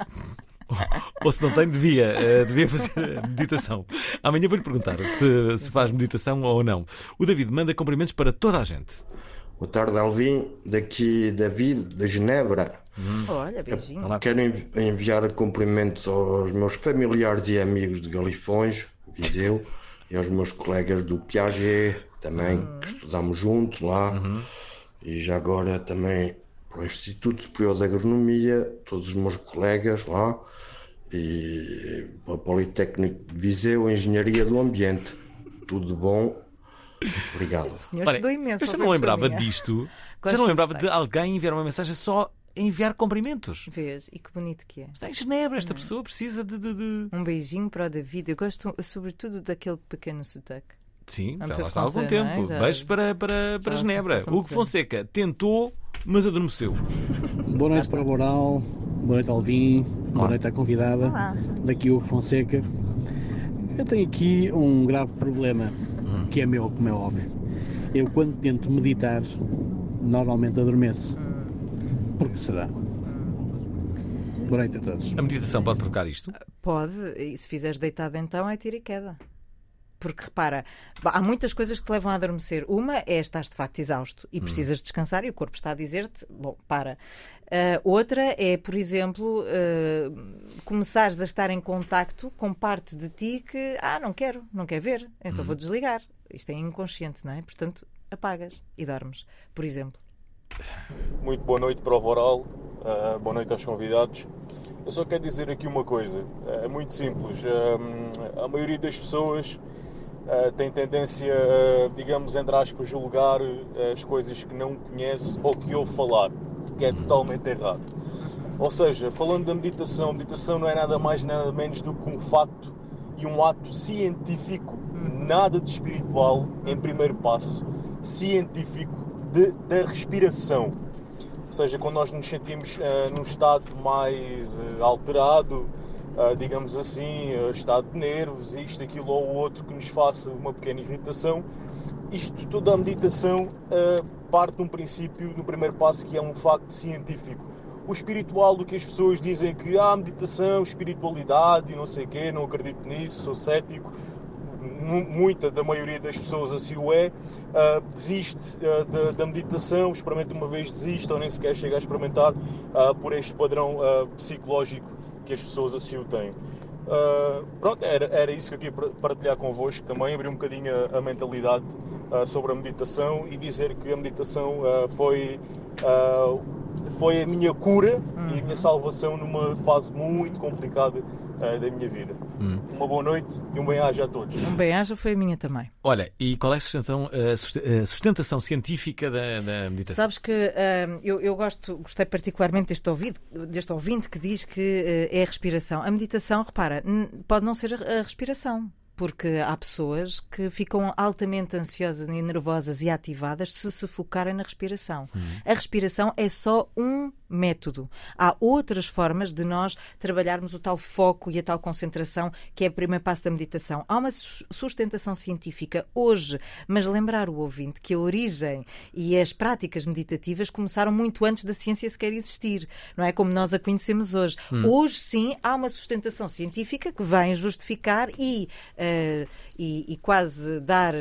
Ou se não tem, devia fazer meditação. Amanhã vou-lhe perguntar se faz meditação ou não. O David manda cumprimentos para toda a gente. Boa tarde, Alvim. Daqui David, de Genebra. Olha, beijinho. Quero enviar cumprimentos aos meus familiares e amigos de Galifões, Viseu, e aos meus colegas do Piaget, também, que estudamos juntos lá. E já agora também para o Instituto Superior de Agronomia, todos os meus colegas lá, e para o Politécnico de Viseu, Engenharia do Ambiente. Tudo de bom. Obrigado. Eu já não lembrava disto. Já não lembrava de alguém enviar uma mensagem só enviar cumprimentos. Vês, e que bonito que é. Está em Genebra, esta pessoa precisa de... Um beijinho para o David. Eu gosto sobretudo daquele pequeno sotaque. Sim, já lá está há algum tempo. Beijos para Genebra. Hugo Fonseca tentou, mas adormeceu. Boa noite para o Boral, boa noite Alvim, boa noite à convidada. Olá. Daqui Hugo Fonseca. Eu tenho aqui um grave problema, que é meu, como é óbvio. Eu, quando tento meditar, normalmente adormeço. Por que será? Boa noite a todos. A meditação pode provocar isto? Pode, e se fizeres deitado então é tiro e queda. Porque repara, há muitas coisas que te levam a adormecer. Uma é estás de facto exausto e precisas descansar e o corpo está a dizer-te, bom, para. Outra é, por exemplo, começares a estar em contacto com partes de ti que, não quero ver, então vou desligar. Isto é inconsciente, não é? Portanto, apagas e dormes, por exemplo. Muito boa noite para o Voral, boa noite aos convidados. Eu só quero dizer aqui uma coisa, é muito simples. A maioria das pessoas tem tendência a, digamos, entre aspas, julgar as coisas que não conhece ou que ouve falar, o que é totalmente errado. Ou seja, falando da meditação, a meditação não é nada mais nada menos do que um facto e um ato científico, nada de espiritual, em primeiro passo, científico da respiração. Ou seja, quando nós nos sentimos num estado mais alterado, digamos assim, estado de nervos, isto, aquilo ou o outro que nos faça uma pequena irritação, isto, toda a meditação parte de um princípio, no primeiro passo, que é um facto científico. O espiritual, do que as pessoas dizem que meditação, espiritualidade e não sei o quê, não acredito nisso, sou cético, muita da maioria das pessoas assim o é, desiste da meditação, experimenta uma vez, desiste ou nem sequer chega a experimentar por este padrão psicológico que as pessoas assim o têm. Pronto, era isso que eu queria partilhar convosco também, abrir um bocadinho a mentalidade sobre a meditação e dizer que a meditação foi a minha cura e a minha salvação numa fase muito complicada da minha vida. Uma boa noite e um bem-aja a todos. Um bem-aja foi a minha também. Olha, e qual é a sustentação científica da meditação? Sabes que eu gostei particularmente deste ouvinte que diz que é a respiração. A meditação, repara, pode não ser a respiração. Porque há pessoas que ficam altamente ansiosas e nervosas e ativadas se focarem na respiração. A respiração é só um método. Há outras formas de nós trabalharmos o tal foco e a tal concentração, que é o primeiro passo da meditação. Há uma sustentação científica hoje, mas lembrar o ouvinte que a origem e as práticas meditativas começaram muito antes da ciência sequer existir. Não é como nós a conhecemos hoje. Hoje, sim, há uma sustentação científica que vem justificar e quase dar,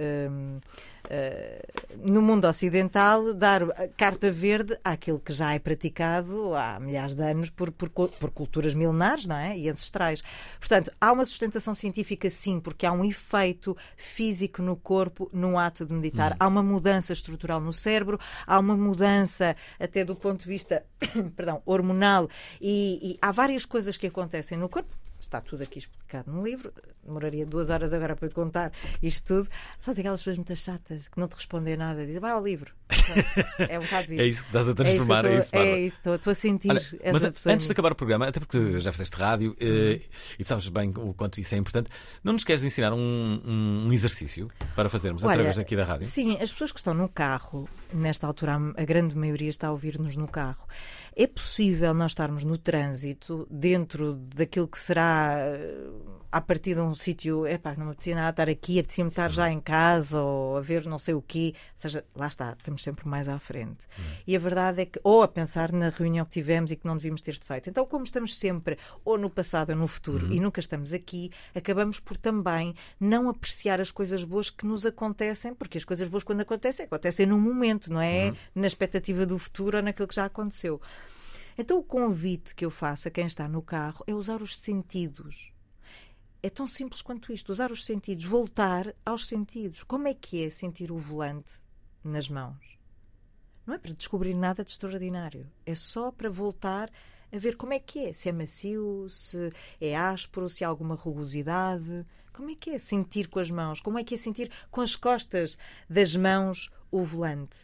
no mundo ocidental, dar carta verde àquilo que já é praticado há milhares de anos por culturas milenares, não é? E ancestrais. Portanto, há uma sustentação científica, sim, porque há um efeito físico no corpo no ato de meditar. Há uma mudança estrutural no cérebro, há uma mudança até do ponto de vista hormonal e há várias coisas que acontecem no corpo. Está tudo aqui explicado no livro. Demoraria 2 horas agora para te contar isto tudo. Só aquelas pessoas muito chatas que não te respondem nada. Dizem, vai ao livro. É um bocado isso. É isso que estás a transformar. É isso, estou a sentir. Olha, essa mas pessoa. Antes de acabar o programa, até porque já fizeste rádio e sabes bem o quanto isso é importante, não nos queres ensinar um exercício para fazermos através aqui da rádio? Sim, as pessoas que estão no carro, nesta altura a grande maioria está a ouvir-nos no carro. É possível nós estarmos no trânsito, dentro daquilo que será, a partir de um sítio, não me apetecia nada estar aqui, apetecia-me estar já em casa ou a ver não sei o quê. Ou seja, lá está, estamos sempre mais à frente. E a verdade é que, ou a pensar na reunião que tivemos e que não devíamos ter feito. Então, como estamos sempre ou no passado ou no futuro e nunca estamos aqui, acabamos por também não apreciar as coisas boas que nos acontecem, porque as coisas boas, quando acontecem num momento, não é? Na expectativa do futuro ou naquilo que já aconteceu. Então o convite que eu faço a quem está no carro é usar os sentidos. É tão simples quanto isto, usar os sentidos, voltar aos sentidos. Como é que é sentir o volante nas mãos? Não é para descobrir nada de extraordinário, é só para voltar a ver como é que é, se é macio, se é áspero, se há alguma rugosidade. Como é que é sentir com as mãos? Como é que é sentir com as costas das mãos o volante?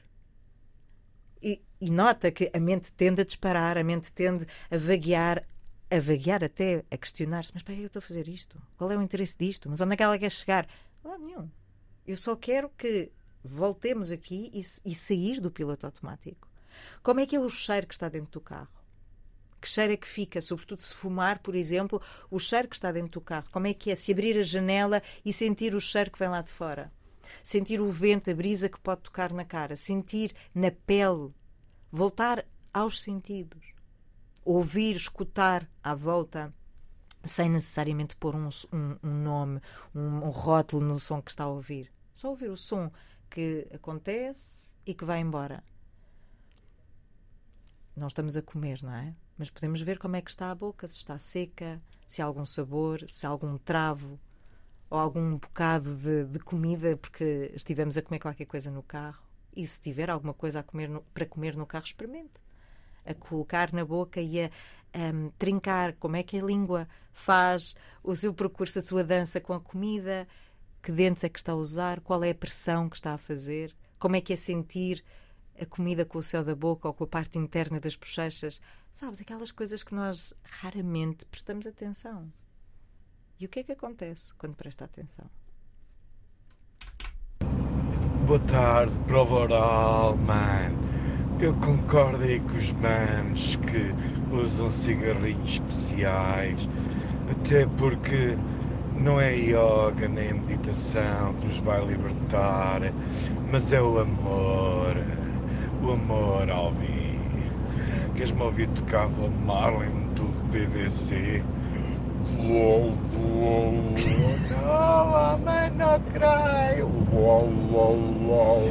E nota que a mente tende a disparar, a mente tende a vaguear até, a questionar-se, mas para que eu estou a fazer isto? Qual é o interesse disto? Mas onde é que ela quer chegar? Não, nenhum. Eu só quero que voltemos aqui e sair do piloto automático. Como é que é o cheiro que está dentro do carro? Que cheiro é que fica? Sobretudo se fumar, por exemplo, o cheiro que está dentro do carro. Como é que é? Se abrir a janela e sentir o cheiro que vem lá de fora. Sentir o vento, a brisa que pode tocar na cara. Sentir na pele. Voltar aos sentidos. Ouvir, escutar à volta, sem necessariamente pôr um nome, um rótulo no som que está a ouvir. Só ouvir o som que acontece e que vai embora. Não estamos a comer, não é? Mas podemos ver como é que está a boca, se está seca, se há algum sabor, se há algum travo ou algum bocado de comida porque estivemos a comer qualquer coisa no carro. E se tiver alguma coisa para comer no carro, experimente. A colocar na boca e a trincar como é que a língua faz o seu percurso, a sua dança com a comida, que dentes é que está a usar, qual é a pressão que está a fazer, como é que é sentir a comida com o céu da boca ou com a parte interna das bochechas. Sabes, aquelas coisas que nós raramente prestamos atenção. E o que é que acontece quando presta atenção? Boa tarde, prova oral, mano. Eu concordo aí com os manos que usam cigarrinhos especiais, até porque não é yoga nem a meditação que nos vai libertar, mas é o amor, Alvin. Queres-me ouvir tocar Bob Marley do BBC? Uou, uou, no, man, no cry. Uou, uou, uou.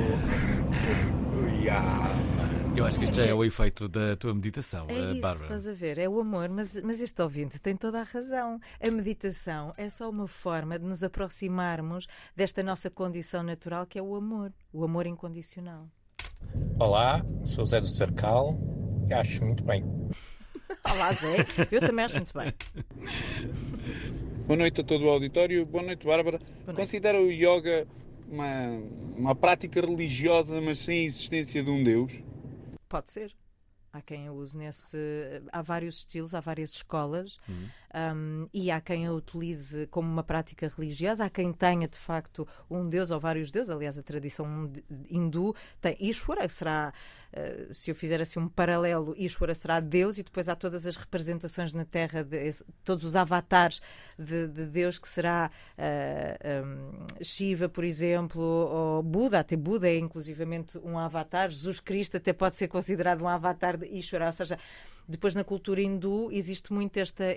Yeah. Eu acho que isto já é o efeito da tua meditação, isso, Bárbara. Estás a ver, é o amor, mas este ouvinte tem toda a razão. A meditação é só uma forma de nos aproximarmos desta nossa condição natural que é o amor incondicional. Olá, sou o Zé do Cercal e acho muito bem. Olá, Zé. Eu também acho muito bem. Boa noite a todo o auditório. Boa noite, Bárbara. Considera o yoga uma prática religiosa, mas sem a existência de um Deus? Pode ser. Há quem o use há vários estilos, há várias escolas, e há quem a utilize como uma prática religiosa, há quem tenha de facto um deus ou vários deuses. Aliás, a tradição hindu tem Ishwara, que será, se eu fizer assim um paralelo, Ishwara será Deus, e depois há todas as representações na Terra, todos os avatares de Deus, que será Shiva, por exemplo, ou Buda. Até Buda é inclusivamente um avatar. Jesus Cristo até pode ser considerado um avatar de Ishwara. Ou seja, depois na cultura hindu existe muito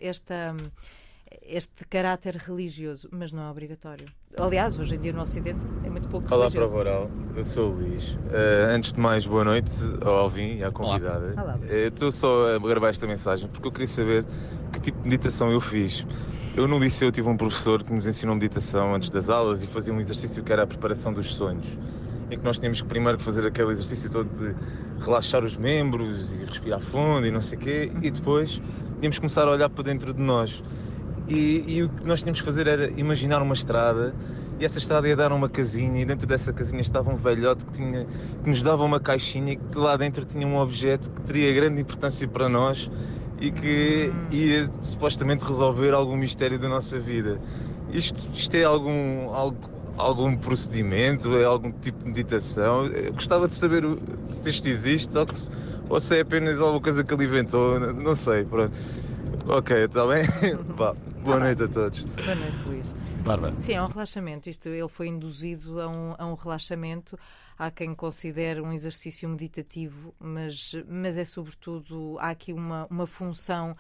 este caráter religioso, mas não é obrigatório. Aliás, hoje em dia no Ocidente é muito pouco religioso. Olá, Prova Oral. Eu sou o Luís. Antes de mais, boa noite ao Alvin e à convidada. Olá, eu estou só a gravar esta mensagem porque eu queria saber que tipo de meditação eu fiz. Eu no liceu tive um professor que nos ensinou meditação antes das aulas e fazia um exercício que era a preparação dos sonhos, em que nós tínhamos que primeiro fazer aquele exercício todo de relaxar os membros e respirar fundo e não sei o quê, e depois tínhamos que começar a olhar para dentro de nós. E o que nós tínhamos que fazer era imaginar uma estrada, e essa estrada ia dar a uma casinha, e dentro dessa casinha estava um velhote que nos dava uma caixinha, e que lá dentro tinha um objeto que teria grande importância para nós e que ia supostamente resolver algum mistério da nossa vida. Isto é algum procedimento, é algum tipo de meditação? Eu gostava de saber se isto existe ou se é apenas alguma coisa que ele inventou, não sei, pronto. Ok, está bem? Boa noite a todos. Boa noite, Luís. Bárbara. Sim, é um relaxamento. Ele foi induzido a um relaxamento. Há quem considere um exercício meditativo, mas é sobretudo, há aqui uma função.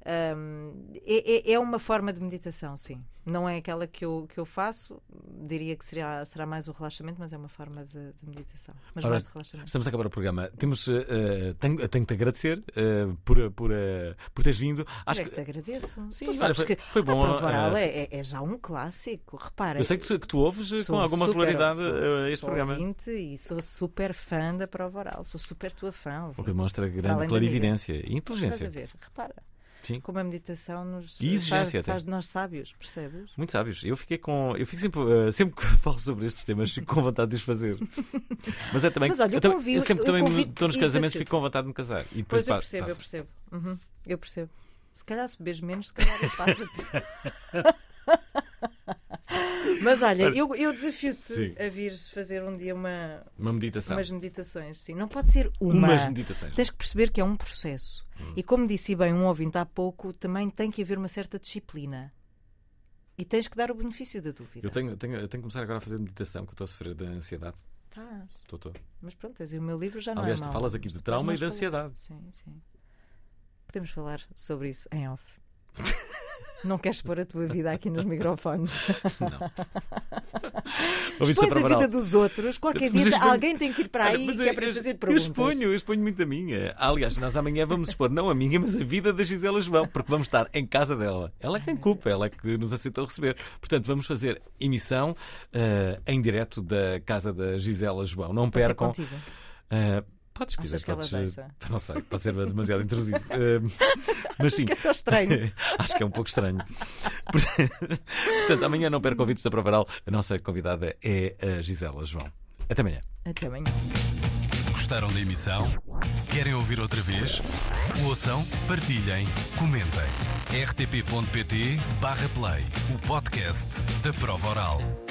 É uma forma de meditação, sim. Não é aquela que eu faço, diria que será mais o relaxamento, mas é uma forma de meditação. Mas mais de relaxamento. Estamos a acabar o programa. Tenho que te agradecer por teres vindo. Acho que te agradeço. Sim, tu sabes que foi bom. A Prova Oral é já um clássico, repara. Eu sei que tu ouves com alguma regularidade este programa. Sou ouvinte e sou super fã da Prova Oral. Sou super tua fã. O que demonstra grande clarividência e inteligência. Estás a ver, repara. Sim. Como a meditação nos faz de nós sábios, percebes? Muito sábios. Eu fico sempre que falo sobre estes temas, fico com vontade de os fazer. Mas é também. Mas olha, eu sempre também estou nos casamentos, fico com vontade de me casar. E depois pois eu percebo. Eu percebo. Se calhar se bebes menos, se calhar passa-te. Mas olha, eu desafio-te a vires fazer um dia uma meditação. Umas meditações, sim. Não pode ser umas meditações. Tens que perceber que é um processo. E como disse bem um ouvinte há pouco, também tem que haver uma certa disciplina. E tens que dar o benefício da dúvida. Eu tenho que começar agora a fazer meditação, que eu estou a sofrer de ansiedade. Estás. Estou. Mas pronto, tens aí o meu livro já não Aliás, é mau. tu falas aqui de trauma e de ansiedade. Sim. Podemos falar sobre isso em off. Não queres pôr a tua vida aqui nos microfones? Não. Expões a vida dos outros. Qualquer dia alguém tem que ir para aí que é para fazer perguntas. Eu exponho muito a minha. Aliás, nós amanhã vamos expor não a minha, mas a vida da Gisela João, porque vamos estar em casa dela. Ela é que tem culpa, ela é que nos aceitou receber. Portanto, vamos fazer emissão em direto da casa da Gisela João. Não percam. Podes quiser, não sei, pode ser demasiado intrusivo. Mas sim, acho que é só estranho. Acho que é um pouco estranho. Portanto, amanhã não perca convites da Prova Oral. A nossa convidada é a Gisela João. Até amanhã. Até amanhã. Gostaram da emissão? Querem ouvir outra vez? Ouçam, partilhem, comentem. rtp.pt/play, o podcast da Prova Oral.